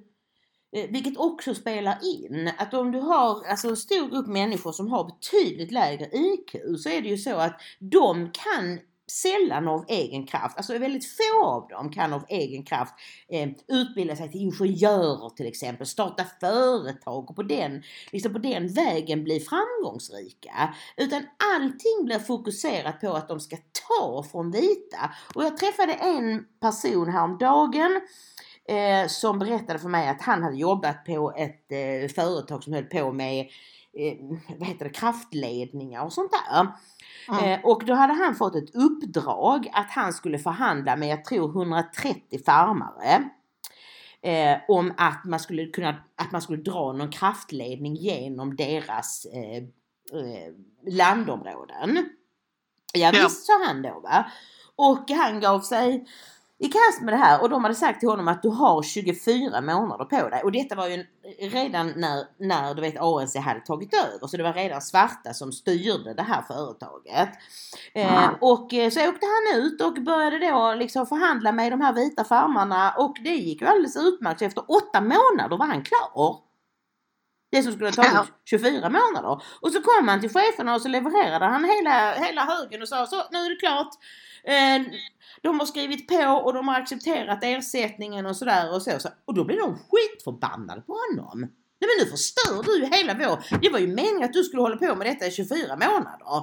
Vilket också spelar in att om du har alltså en stor grupp människor som har betydligt lägre I Q så är det ju så att de kan sällan av egen kraft, alltså väldigt få av dem kan av egen kraft eh, utbilda sig till ingenjörer till exempel, starta företag och på den, liksom på den vägen bli framgångsrika. Utan allting blir fokuserat på att de ska ta från vita. Och jag träffade en person häromdagen eh, som berättade för mig att han hade jobbat på ett eh, företag som höll på med eh, vad heter det, kraftledningar och sånt där. Mm. Eh, och då hade han fått ett uppdrag att han skulle förhandla med, jag tror, hundratrettio farmare eh, om att man skulle kunna att man skulle dra någon kraftledning genom deras eh, eh, landområden. Ja, ja. Visst, sa han då, va? Och han gav sig i kast med det här och de hade sagt till honom att du har tjugofyra månader på dig. Och detta var ju redan när, när du vet, A N C hade tagit över. Så det var redan svarta som styrde det här företaget. Mm. Eh, och så åkte han ut och började då liksom förhandla med de här vita farmarna. Och det gick ju alldeles utmärkt. Så efter åtta månader var han klar. Det som skulle ta ja. tjugofyra månader. Och så kom han till cheferna och så levererade han hela, hela högen och sa så, nu är det klart. Eh, de har skrivit på och de har accepterat ersättningen och sådär och så, så. Och då blir de skitförbannade på honom. Nej men nu förstör du hela vår... Det var ju meningen att du skulle hålla på med detta i tjugofyra månader.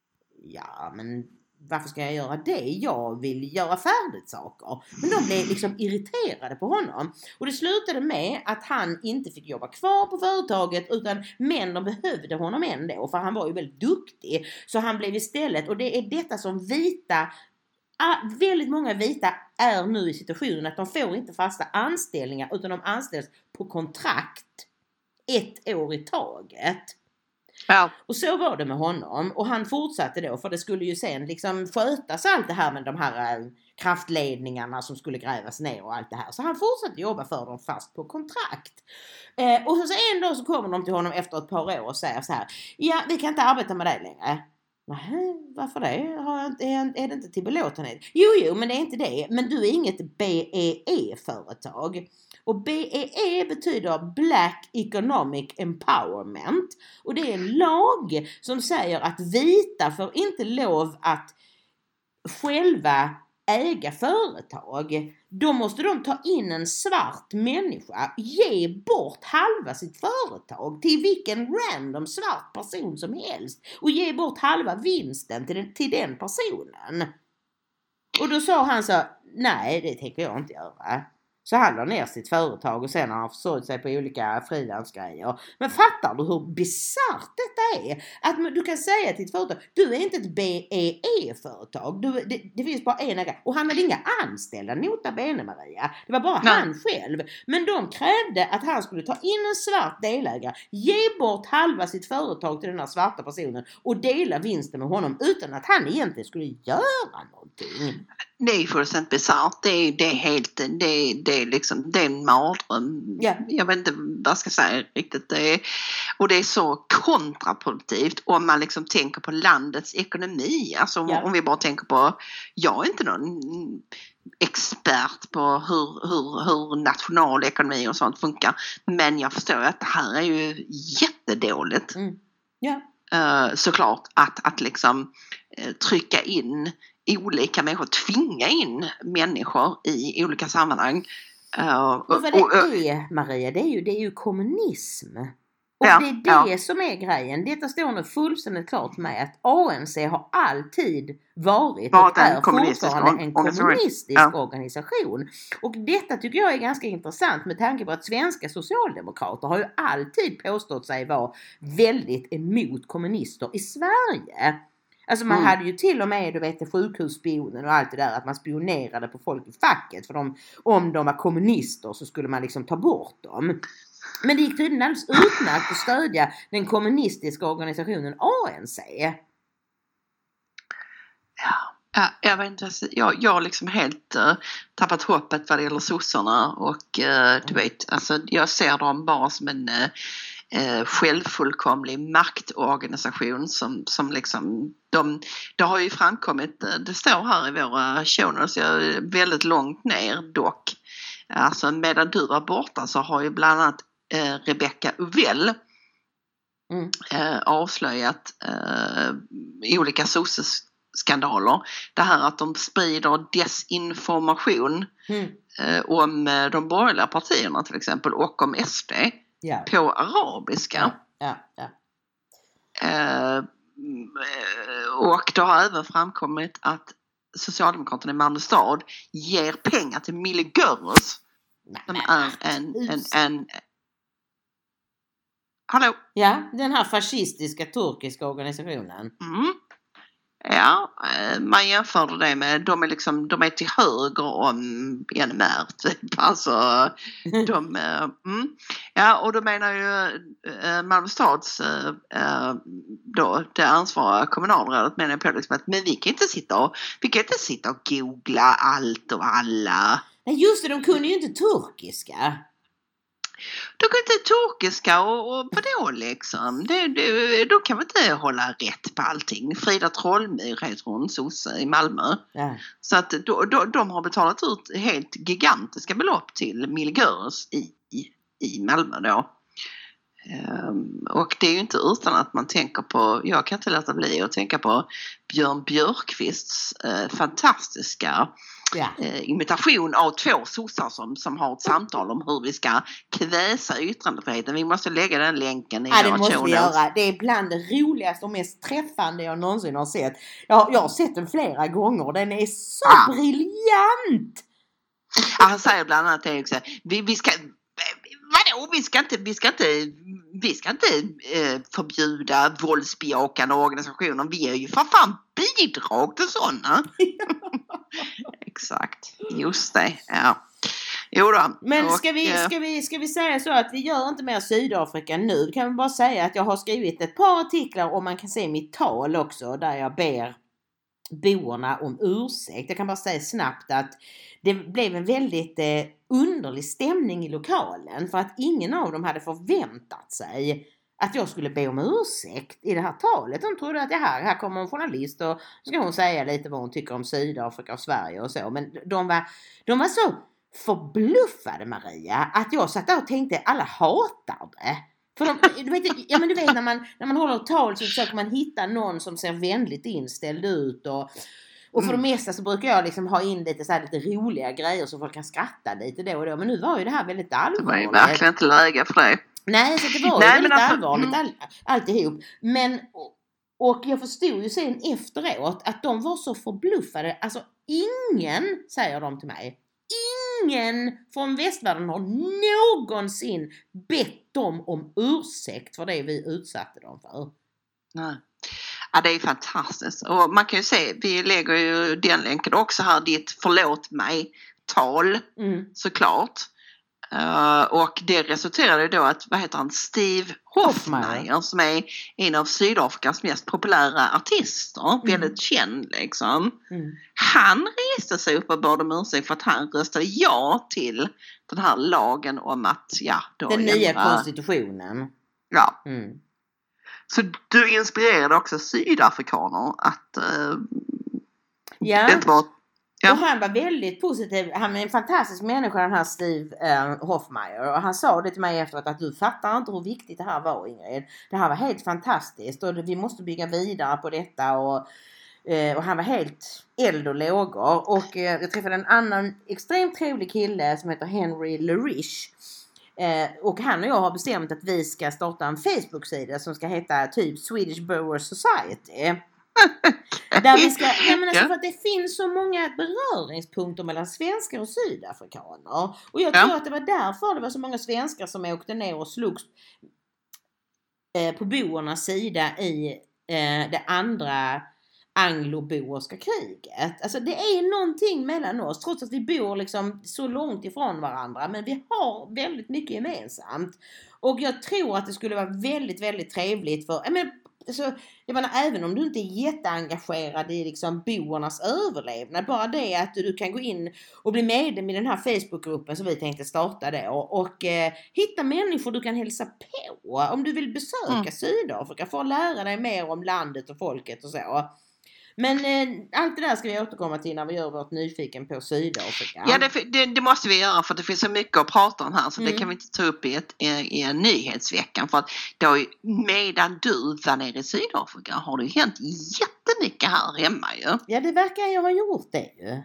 Ja, men varför ska jag göra det? Jag vill göra färdigt saker. Men de blev liksom irriterade på honom. Och det slutade med att han inte fick jobba kvar på företaget utan men de behövde honom ändå. För han var ju väldigt duktig. Så han blev istället, och det är detta som vita... Väldigt många vita är nu i situationen att de får inte fasta anställningar utan de anställs på kontrakt ett år i taget. Ja. Och så var det med honom och han fortsatte då för det skulle ju sen liksom skötas allt det här med de här äh, kraftledningarna som skulle grävas ner och allt det här. Så han fortsatte jobba för dem fast på kontrakt. Eh, och så en dag så kommer de till honom efter ett par år och säger så här: ja, vi kan inte arbeta med dig längre. Nej, varför det? Har jag inte, är det inte till belåtenhet? Jo, jo, men det är inte det. Men du är inget B E E-företag. Och B E E betyder Black Economic Empowerment. Och det är en lag som säger att vita får inte lov att själva äga företag. Då måste de ta in en svart människa, ge bort halva sitt företag till vilken random svart person som helst och ge bort halva vinsten till den, till den personen. Och då sa han så: nej, det tänker jag inte göra. Så han la ner sitt företag och sen har han försörjt sig på olika frilansgrejer. Men fattar du hur bisarrt detta är? Att du kan säga till ett företag: du är inte ett B E E-företag. Du, det, det finns bara en ägare. Och han hade inga anställda, nota bene Maria. Det var bara Nej. han själv. Men de krävde att han skulle ta in en svart delägare, ge bort halva sitt företag till den här svarta personen och dela vinsten med honom utan att han egentligen skulle göra någonting. Det är fullständigt bisarrt. Det är, det är helt, det, det är liksom, det är en mardröm. Yeah. Jag vet inte vad jag ska säga riktigt. Det är, och det är så kontraproduktivt om man liksom tänker på landets ekonomi. Alltså yeah. om vi bara tänker på, jag är inte någon expert på hur, hur, hur nationalekonomi och sånt funkar. Men jag förstår att det här är ju jättedåligt. Mm. Ja. uh, såklart att, att liksom uh, trycka in olika människor, tvinga in människor i olika sammanhang. Uh, Men vad det och, och, är, Maria, det är ju, det är ju kommunism. Och ja, det är det ja. som är grejen. Detta står nu fullständigt klart med att A N C har alltid varit Var och är fortfarande en kommunistisk ja. organisation. Och detta tycker jag är ganska intressant med tanke på att svenska socialdemokrater har ju alltid påstått sig vara väldigt emot kommunister i Sverige. Alltså man mm. hade ju till och med, du vet, sjukhusspionen och allt det där, att man spionerade på folk i facket för de, om de var kommunister så skulle man liksom ta bort dem. Men det gick tydligen alldeles utmärkt att stödja den kommunistiska organisationen A N C. Ja, ja jag vet inte, jag, jag har liksom helt uh, tappat hoppet vad det gäller sossarna och uh, du vet, alltså jag ser dem bara som en uh, uh, självfullkomlig maktorganisation som, som liksom, de, det har ju framkommit, uh, det står här i våra show notes, jag är väldigt långt ner dock. Alltså medan du var borta så har ju bland annat eh, Rebecca Uvell mm. eh, avslöjat eh, olika sosseskandaler. Det här att de sprider desinformation mm. eh, om eh, de borgerliga partierna till exempel och om S D yeah. på arabiska. Ja, ja, ja. Eh, och det har även framkommit att Socialdemokraterna i Malmö stad ger pengar till Mille Görres som är en, en, en hallå? Ja, den här fascistiska turkiska organisationen. Mm. Ja, man jämförde det med, de är liksom, de är till höger om N M R typ, alltså de, mm. ja och då menar ju Malmö stads då det ansvariga kommunalrådet menar på liksom att men vi kan inte sitta och, vi kan inte sitta och googla allt och alla. Nej just det, de kunde ju inte turkiska. De kan inte turkiska och, och vadå liksom? Det, det, då kan vi inte hålla rätt på allting. Frida Trollmyr heter hon, sosse i Malmö. Ja. Så att då, då, de har betalat ut helt gigantiska belopp till Mille Görres i, i, i Malmö då. Um, och det är ju inte utan att man tänker på, jag kan inte låta bli att tänka på Björn Björkqvists uh, fantastiska ja. uh, imitation av två sossar som, som har ett samtal om hur vi ska kväsa yttrandefriheten. Vi måste lägga den länken i ja, det måste vi göra. Det är bland det roligaste och mest träffande jag någonsin har sett. Jag, jag har sett den flera gånger. Den är så ja. briljant! Ja, han säger bland annat det också. Vi, vi ska... Vadå? Vi ska inte, vi ska inte, vi ska inte eh, förbjuda våldsbejakande organisationer. Vi är ju för fan bidrag till sådana. Exakt, just det. Ja. Jo då. Men ska vi, ska, vi, ska vi säga så att vi gör inte mer Sydafrika nu? Kan vi bara säga att jag har skrivit ett par artiklar och man kan se mitt tal också där jag ber boerna om ursäkt. Jag kan bara säga snabbt att det blev en väldigt eh, underlig stämning i lokalen för att ingen av dem hade förväntat sig att jag skulle be om ursäkt i det här talet. De trodde att det här, här kommer en journalist och så ska hon säga lite vad hon tycker om Sydafrika och Sverige och så. Men de var, de var så förbluffade, Maria, att jag satt där och tänkte alla hatar det. För de, du vet, ja, men du vet när man, när man håller ett tal så försöker man hitta någon som ser vänligt inställd ut och Och för mm. det mesta så brukar jag liksom ha in lite, så här, lite roliga grejer så folk kan skratta lite då och då. Men nu var ju det här väldigt allvarligt. Det var ju verkligen inte läge för det. Nej, så det var Nej, ju väldigt alltså, allvarligt mm. all, alltihop. Men, och jag förstod ju sen efteråt att de var så förbluffade. Alltså ingen, säger de till mig, ingen från västvärlden har någonsin bett dem om ursäkt för det vi utsatte dem för. Nej. Ja, det är fantastiskt. Och man kan ju se, vi lägger ju den länken också här, ditt förlåt mig-tal, mm. såklart. Uh, och det resulterade då att, vad heter han, Steve Hoffmeier, som är en av Sydafrikas mest populära artister, mm. väldigt känd liksom. Mm. Han reste sig upp och bad om ursäkt för att han röstade ja till den här lagen om att, ja, då den nya ändra... konstitutionen. Ja. Mm. Så du inspirerade också sydafrikaner att uh, ja. det inte var Ja. Och han var väldigt positiv. Han är en fantastisk människa, den här Steve eh, Hoffmeier. Och han sa det till mig efteråt att du fattar inte hur viktigt det här var, Ingrid. Det här var helt fantastiskt och vi måste bygga vidare på detta. Och, eh, och han var helt eld och lågor. Och eh, jag träffade en annan extremt trevlig kille som heter Henry Lerish. Eh, och han och jag har bestämt att vi ska starta en Facebook-sida som ska heta typ Swedish Boer Society. Där vi ska, ja, men alltså ja. för att det finns så många beröringspunkter mellan svenskar och sydafrikaner. Och jag Ja. tror att det var därför det var så många svenskar som åkte ner och slogs eh, på boernas sida i eh, det andra anglo-boerska kriget. Alltså det är någonting mellan oss, trots att vi bor liksom så långt ifrån varandra, men vi har väldigt mycket gemensamt. Och jag tror att det skulle vara väldigt, väldigt trevligt för, jag menar, alltså, jag menar, även om du inte är jätteengagerad i liksom boernas överlevnad, bara det att du, du kan gå in och bli medlem i den här Facebookgruppen som vi tänkte starta då och, och eh, hitta människor du kan hälsa på om du vill besöka mm. Sydafrika för att lära dig mer om landet och folket och så. Men eh, allt det där ska vi återkomma till när vi gör vårt nyfiken på Sydafrika. Ja, det, det, det måste vi göra för det finns så mycket att prata om här så Mm. det kan vi inte ta upp i, ett, i, i en nyhetsveckan. För att då, medan du var nere i Sydafrika har det ju hänt jättemycket här hemma ju. Ja, det verkar jag ha gjort det ju.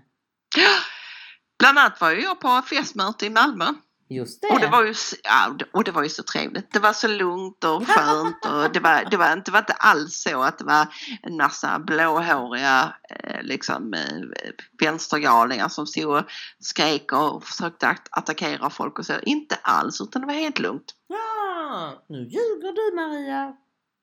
Bland annat var jag på festmöte i Malmö. Just det. Och det var ju, ja, och det var ju så trevligt. Det var så lugnt och skönt. Och det, var, det, var, det var inte alls så att det var en massa blåhåriga eh, liksom, eh, vänstergalningar som stod och skrek och försökte att attackera folk och så. Inte alls, utan det var helt lugnt. Ja, nu ljuger du, Maria.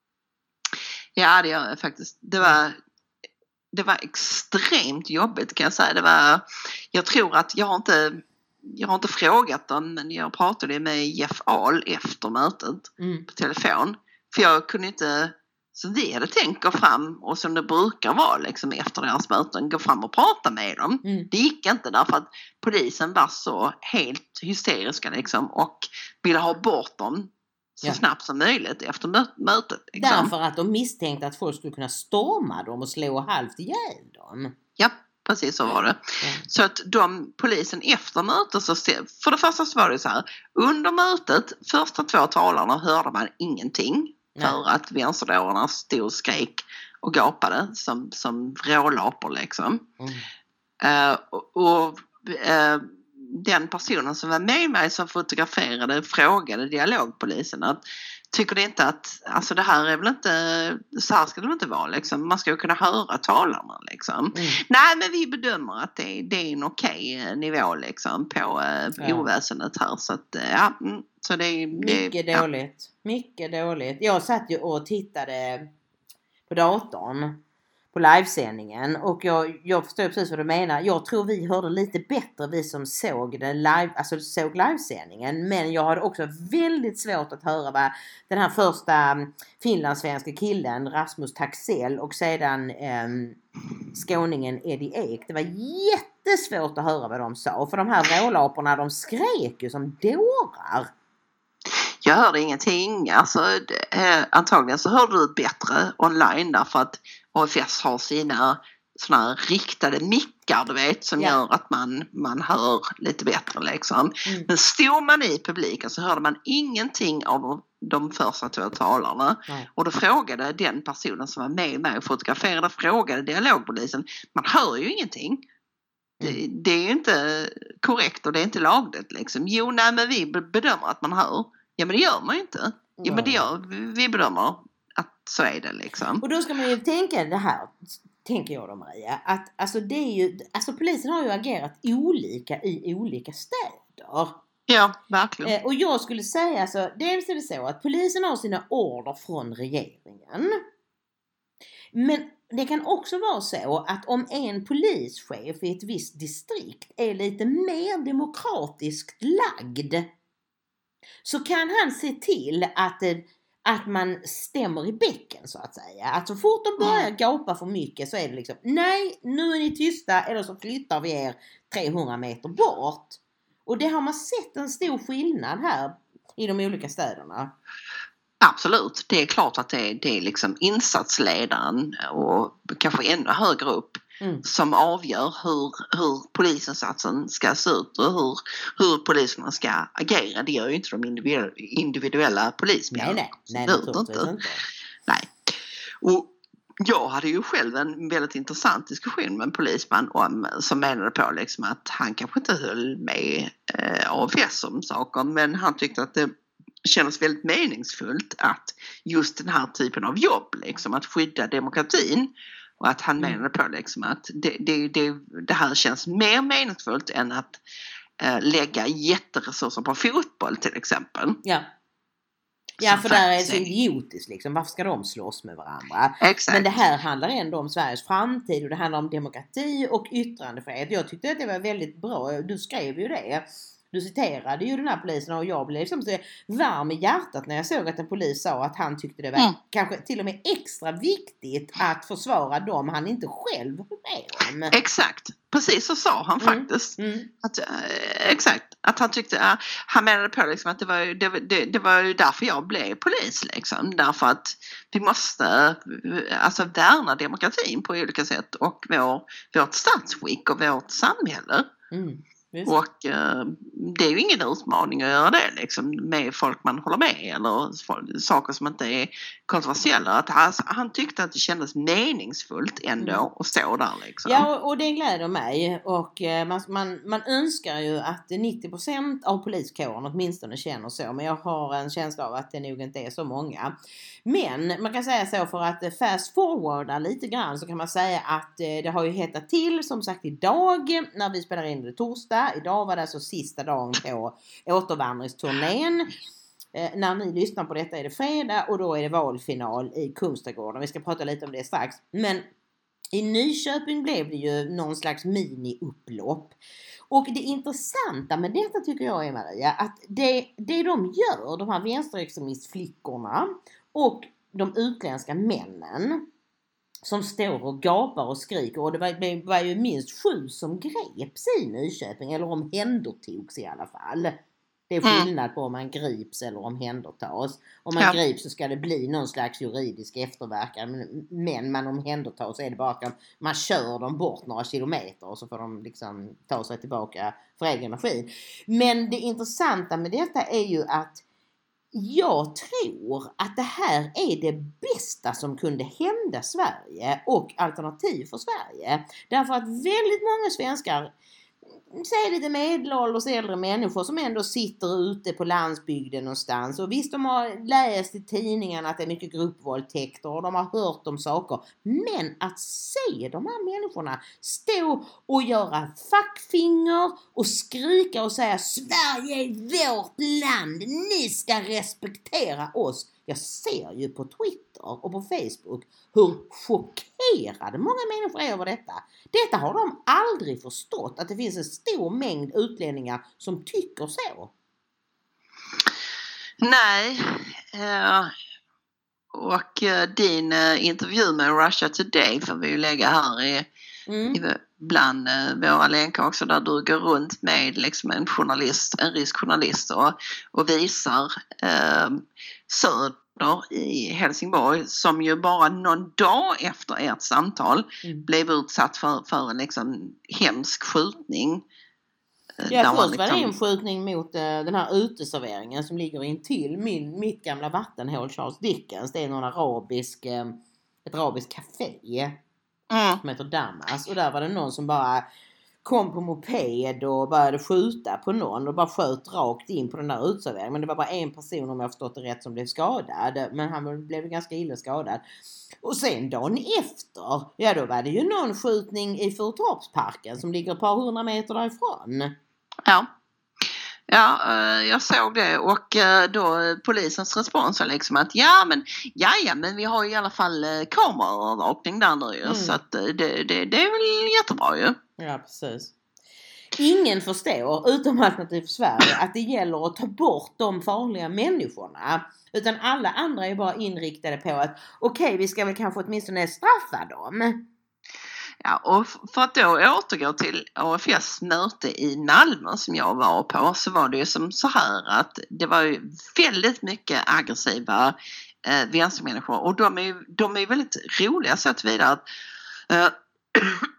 Ja, det gör jag faktiskt. Det var... Det var extremt jobbigt kan jag säga. Det var, jag tror att jag har inte... Jag har inte frågat dem, men jag pratade med Jeff Ahl efter mötet Mm. på telefon. För jag kunde inte, som vi hade tänkt, gå fram och som det brukar vara liksom, efter deras möten, gå fram och prata med dem. Mm. Det gick inte därför att polisen var så helt hysteriska liksom, och ville ha bort dem så Ja. snabbt som möjligt efter mö- mötet. Liksom. Därför att de misstänkte att folk skulle kunna storma dem och slå halvt ihjäl dem. Ja, precis så var det. Mm. Så att de, polisen efter mötet, så för det första så var det så här, under mötet, första två talarna hörde man ingenting. Nej. För att vänsterdårarna stod och skrek och gapade som, som vrålapor liksom. Mm. Uh, och och uh, den personen som var med mig som fotograferade frågade dialogpolisen att tycker det inte att, alltså det här är väl inte, så här ska det väl inte vara liksom. Man ska ju kunna höra talarna liksom. Mm. Nej, men vi bedömer att det, det är en okej nivå liksom på eh, Ja. oväsendet här. Så att, eh, ja, mm, så det är... Mycket det, dåligt. Mycket dåligt. Jag satt ju och tittade på datorn på livesändningen och jag, jag förstår precis vad du menar. Jag tror vi hörde lite bättre, vi som såg den live, alltså såg livesändningen, men jag hade också väldigt svårt att höra vad den här första finlandssvenska killen Rasmus Taxell och sedan eh, skåningen Eddie Ek. Det var jättesvårt att höra vad de sa, för de här vrålaporna, de skrek ju som dårar. Jag hörde ingenting. Alltså, eh, antagligen så hörde du bättre online därför att A F S har sina såna här riktade mickar, du vet, som Ja. gör att man, man hör lite bättre liksom. Mm. Men stod man i publiken så hörde man ingenting av de första två talarna. Nej. Och då frågade den personen som var med mig och fotograferade, frågade dialogpolisen, man hör ju ingenting. Det, det är ju inte korrekt och det är inte lagligt liksom. Jo, nej, men vi bedömer att man hör. Ja, men det gör man ju inte. Jo, men det gör vi, bedömer att så är det liksom. Och då ska man ju tänka det här, tänker jag då, Maria, att alltså det är ju, alltså polisen har ju agerat olika i olika städer. Ja, verkligen. Eh, och jag skulle säga alltså, dels är det så att polisen har sina order från regeringen. Men det kan också vara så att om en polischef i ett visst distrikt är lite mer demokratiskt lagd, så kan han se till att, att man stämmer i bäcken så att säga. Att så fort de börjar Mm. gapa för mycket så är det liksom, nej, nu är ni tysta eller så flyttar vi er trehundra meter bort. Och det har man sett en stor skillnad här i de olika städerna. Absolut, det är klart att det är, det är liksom insatsledaren och kanske ännu högre upp mm. som avgör hur, hur polisinsatsen ska se ut och hur, hur poliserna ska agera. Det gör ju inte de individuella, individuella polismännen. Nej, nej, nej naturligtvis inte. inte. Nej. Och jag hade ju själv en väldigt intressant diskussion med en polisman om, som menade på liksom att han kanske inte höll med eh, A F S om saker, men han tyckte att det kändes väldigt meningsfullt att just den här typen av jobb, liksom, att skydda demokratin, och att han mm. menade på liksom att det, det, det, det här känns mer meningsfullt än att eh, lägga jätteresurser på fotboll till exempel. Ja. Ja, för där är det så idiotiskt liksom. Varför ska de slåss med varandra? Exakt. Men det här handlar ändå om Sveriges framtid och det handlar om demokrati och yttrandefrihet. Jag tyckte att det var väldigt bra. Du skrev ju det. Du citerade ju den här polisen och jag blev liksom så varm i hjärtat när jag såg att en polis sa att han tyckte det var mm. kanske till och med extra viktigt att försvara dem han inte själv var med om. Exakt, precis så sa han mm. faktiskt. Mm. Att, eh, exakt, att han tyckte, äh, han menade på liksom att det var, det, det, det var ju därför jag blev polis liksom. Därför att vi måste alltså värna demokratin på olika sätt och vår, vårt statsskick och vårt samhälle. Mm. Just. Och eh, det är ju ingen utmaning att göra det liksom, med folk man håller med eller saker som inte är kontroversiella. Att han, han tyckte att det kändes meningsfullt ändå mm. att stå där liksom. Ja, och, och det gläder mig. Och eh, man, man, man önskar ju att nittio procent av poliskåren åtminstone känner så. Men jag har en känsla av att det nog inte är så många. Men man kan säga så, för att fast forwarda lite grann så kan man säga att eh, det har ju hettat till som sagt idag när vi spelar in det torsdag. Idag var det alltså sista dagen på återvandringsturnén. Eh, när ni lyssnar på detta är det fredag och då är det valfinal i Kungsträdgården. Vi ska prata lite om det strax. Men i Nyköping blev det ju någon slags mini-upplopp. Och det intressanta med detta tycker jag är, Maria, att det, det de gör, de här vänsterextremistflickorna och de utländska männen som står och gapar och skriker, och det var, det var ju minst sju som greps i Nyköping, eller omhändertogs i alla fall. Det är skillnad på om man grips eller omhändertas. Om man ja. grips så ska det bli någon slags juridisk efterverkan, men man omhändertas så är det bara att man kör dem bort några kilometer och så får de liksom ta sig tillbaka för egen maskin. Men det intressanta med detta är ju att jag tror att det här är det bästa som kunde hända Sverige och alternativ för Sverige. Därför att väldigt många svenskar, säg lite medelålders äldre människor som ändå sitter ute på landsbygden någonstans. Och visst, de har läst i tidningarna att det är mycket gruppvåldtäkter och de har hört om saker. Men att se de här människorna stå och göra fackfinger och skrika och säga Sverige är vårt land, ni ska respektera oss. Jag ser ju på Twitter och på Facebook hur chockerade många människor är över detta. Detta har de aldrig förstått, att det finns en stor mängd utlänningar som tycker så. Nej, eh, och eh, din eh, intervju med Russia Today får vi ju lägga här i, mm. i bland eh, våra länkar också, där du går runt med liksom en journalist, en rysk journalist och, och visar eh, Söder i Helsingborg som ju bara någon dag efter ert samtal mm. blev utsatt för, för en liksom hemsk skjutning. Ja, först var det en skjutning mot uh, den här uteserveringen som ligger intill min, mitt gamla vattenhål Charles Dickens. Det är någon arabisk, uh, ett arabiskt café mm. som heter Damas. Och där var det någon som bara kom på moped och började skjuta på någon och bara sköt rakt in på den där utserveringen. Men det var bara en person, om jag har förstått det rätt, som blev skadad. Men han blev ganska illa skadad. Och sen dagen efter, ja då var det ju någon skjutning i Furutorpsparken som ligger ett par hundra meter därifrån. Ja. Ja, jag såg det, och då polisens respons var liksom att ja men, ja, ja, men vi har i alla fall kameraövervakning där nu mm. så att det, det, det är väl jättebra ju. Ja, precis. Ingen förstår, utom Alternativ för Sverige, att det gäller att ta bort de farliga människorna. Utan alla andra är bara inriktade på att okej, okay, vi ska väl kanske åtminstone straffa dem. Ja, och för att då återgå till A F S möte i Malmö som jag var på, så var det ju som så här att det var ju väldigt mycket aggressiva eh, vänstermänniskor, och de är ju de är väldigt roliga så att vidare att eh,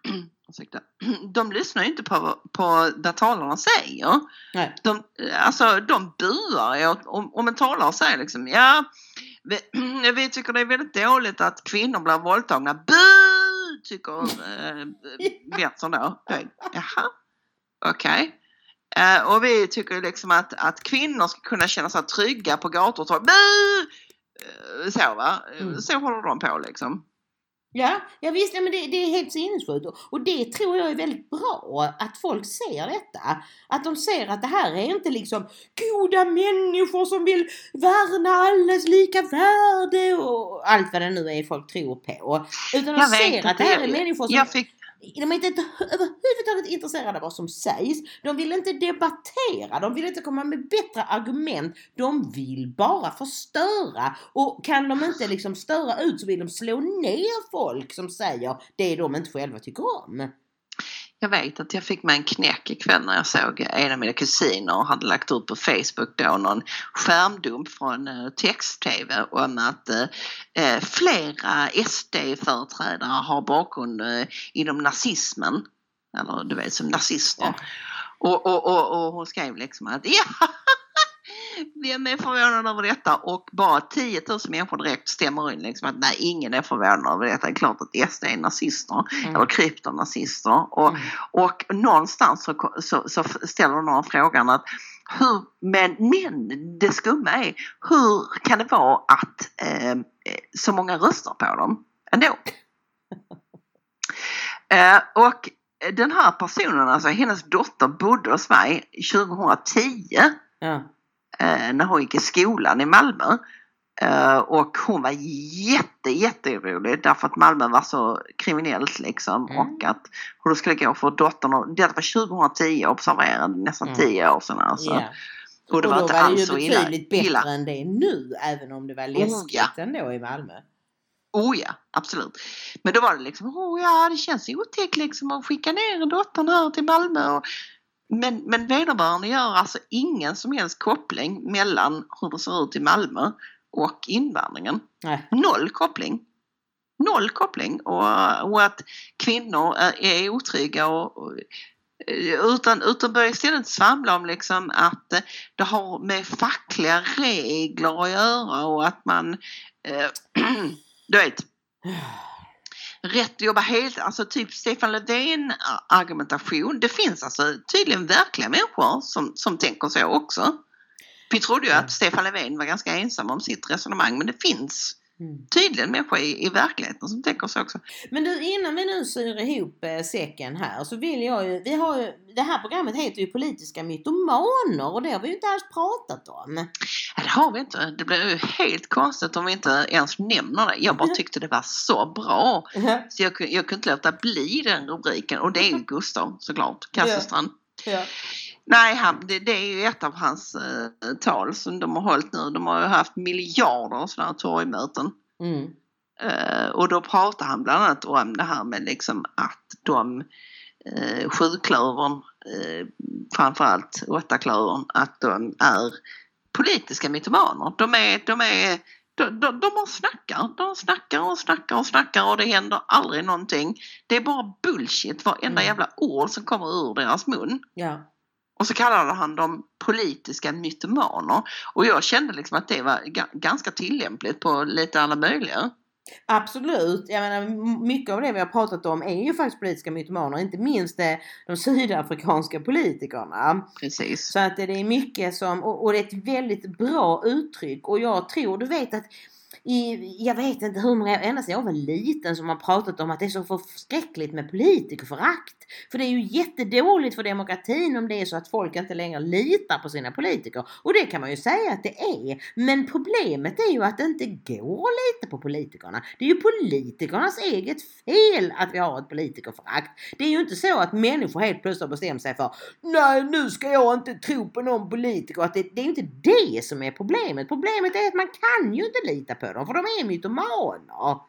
ursäkta, de lyssnar ju inte på, på vad talarna säger. Nej. De, alltså de buar åt, om, om en talare säger liksom, ja, vi, vi tycker det är väldigt dåligt att kvinnor blir våldtagna. Bu! Tycker äh, Betsson då. Jaha, okej. Okay. Uh, och vi tycker liksom att, att kvinnor ska kunna känna sig trygga på gator och torg. Uh, så va? Mm. Så håller de på liksom. Ja, ja visst, ja, men det, det är helt sinnessjukt. Och det tror jag är väldigt bra att folk ser detta. Att de ser att det här är inte liksom goda människor som vill värna allas lika värde och allt vad det nu är folk tror på. Utan de jag ser att det här är människor som... Jag fick... De är inte överhuvudtaget intresserade av vad som sägs. De vill inte debattera. De vill inte komma med bättre argument. De vill bara förstöra. Och kan de inte liksom störa ut så vill de slå ner folk som säger det de inte själva tycker om. Jag vet att jag fick med en knäck ikväll när jag såg en av mina kusiner och hade lagt ut på Facebook då någon skärmdump från uh, text-tv om att uh, flera S D-företrädare har bakgrund uh, inom nazismen. Eller du vet, som nazister. Ja. Och, och, och, och hon skrev liksom att ja, vi är med förvånade över detta och bara tio tusen människor direkt stämmer in liksom att nej, ingen är förvånad över detta. Det är klart att S D är nazister mm. eller kryptonazister och, mm. och någonstans så, så, så ställer någon frågan att hur, men, men det skumma är hur kan det vara att eh, så många röstar på dem ändå? eh, och den här personen, alltså hennes dotter bodde hos mig tjugohundratio ja. När hon gick i skolan i Malmö och hon var jätte jätteorolig därför att Malmö var så kriminellt liksom mm. och att hur det skulle gå för dottern, det var tjugohundratio, observerade nästan mm. tio år sedan alltså. Yeah. Och, det och var, inte var det ju betydligt bättre illa. Än det nu, även om det var läskigt oh, ja. Ändå i Malmö. Oh ja, absolut. Men då var det liksom, oh ja, det känns otäckt liksom att skicka ner dottern här till Malmö och Men, men vederbörande gör alltså ingen som helst koppling mellan hur det ser ut i Malmö och invandringen. Nej. Noll koppling. Noll koppling. Och, och att kvinnor är, är otrygga och, och, utan, utan börjar istället svamla om liksom att det har med fackliga regler att göra och att man äh, du vet rätt att jobba helt, alltså typ Stefan Löfven argumentation. Det finns alltså tydligen verkliga människor som, som tänker så också. Vi trodde ju att Stefan Löfven var ganska ensam om sitt resonemang, men det finns mm. tydligen människor i, i verkligheten som tänker så också. Men du, innan vi nu syr ihop eh, säcken här så vill jag ju, vi har ju, det här programmet heter ju Politiska mytomaner och det har vi ju inte alls pratat om. Ja, det har vi inte. Det blir ju helt konstigt om vi inte ens nämner det. Jag bara tyckte det var så bra. Mm. Så jag, jag kunde inte låta bli den rubriken. Och det är ju Gustav såklart, Kasselstrand. Ja. Ja. Nej, han, det, det är ju ett av hans uh, tal som de har hållit nu. De har ju haft miljarder sådana torgmöten. Mm. Uh, och då pratar han bland annat om det här med liksom att de uh, sjuklövern, uh, framförallt åttaklövern, att de är politiska mytomaner. De är, de är, de, de, de snackar, de snackar och snackar och snackar och det händer aldrig någonting. Det är bara bullshit, varenda mm. jävla ord som kommer ur deras mun. Ja. Och så kallade han dem politiska mytomaner. Och jag kände liksom att det var g- ganska tillämpligt på lite alla möjliga. Absolut. Jag menar, mycket av det vi har pratat om är ju faktiskt politiska mytomaner. Inte minst de sydafrikanska politikerna. Precis. Så att det är mycket som, och, och det är ett väldigt bra uttryck. Och jag tror, du vet att I, jag vet inte hur många, ända sedan jag var liten som har pratat om att det är så förskräckligt med politikerförakt. För det är ju jättedåligt för demokratin om det är så att folk inte längre litar på sina politiker. Och det kan man ju säga att det är. Men problemet är ju att det inte går att lita på politikerna. Det är ju politikernas eget fel att vi har ett politikerförakt. Det är ju inte så att människor helt plötsligt har bestämt sig för nej, nu ska jag inte tro på någon politiker. Att det, det är inte det som är problemet. Problemet är att man kan ju inte lita på dem, för de är mytomaner.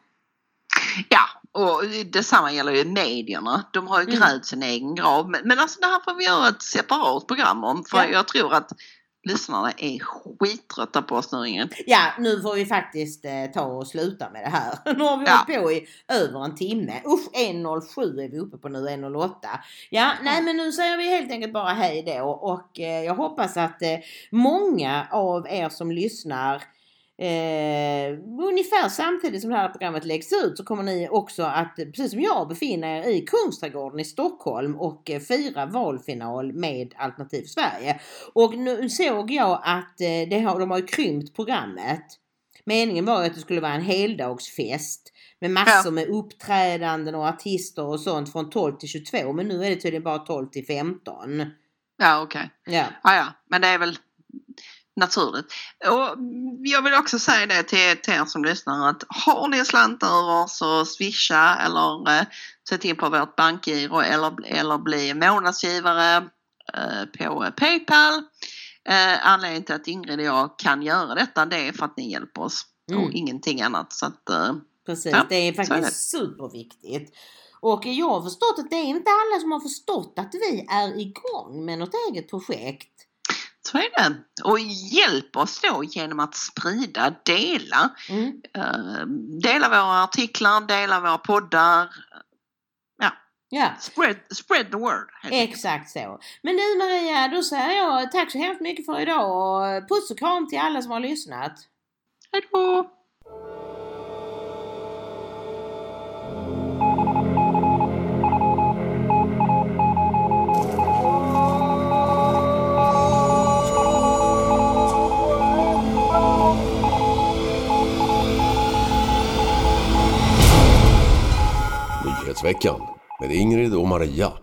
Ja, och detsamma gäller ju medierna. De har ju grävt mm. sin egen grav. Men, men alltså det här får vi göra ett separat program om. För ja. jag tror att lyssnarna är skittrötta på oss nu, Ingrid. Ja, nu får vi faktiskt eh, ta och sluta med det här. Nu har vi Ja. hållit på i över en timme. Usch, en noll sju är vi uppe på nu, en noll åtta. Ja, nej men nu säger vi helt enkelt bara hej då. Och eh, jag hoppas att eh, många av er som lyssnar Eh, ungefär samtidigt som det här programmet läggs ut så kommer ni också att, precis som jag, befinna er i Kungsträdgården i Stockholm och eh, fira valfinal med Alternativ Sverige. Och nu såg jag att eh, det har, de har ju krympt programmet. Meningen var ju att det skulle vara en heldagsfest med massor Ja. med uppträdanden och artister och sånt från tolv till tjugotvå, men nu är det tydligen bara tolv till femton. Ja, okej. Okay. Ja. Ah, ja, men det är väl naturligt. Och jag vill också säga det till, till er som lyssnar att har ni slant över så swisha eller eh, sätt in på vårt bankgiro eller, eller bli månadsgivare eh, på PayPal. Eh, anledningen till att Ingrid och jag kan göra detta, det är för att ni hjälper oss Mm. och ingenting annat. Så att, eh, Precis, ja, det är faktiskt är det. superviktigt. Och jag har förstått att det är inte alla som har förstått att vi är igång med något eget projekt. Så är det. Och hjälp oss då genom att sprida, dela. Mm. Uh, dela våra artiklar, dela våra poddar. Ja, Ja, spread, spread the word. exakt så. Men nu Maria, då säger jag tack så hemskt mycket för idag och puss och kram till alla som har lyssnat. Hej då! Nyhetsveckan med Ingrid och Maria.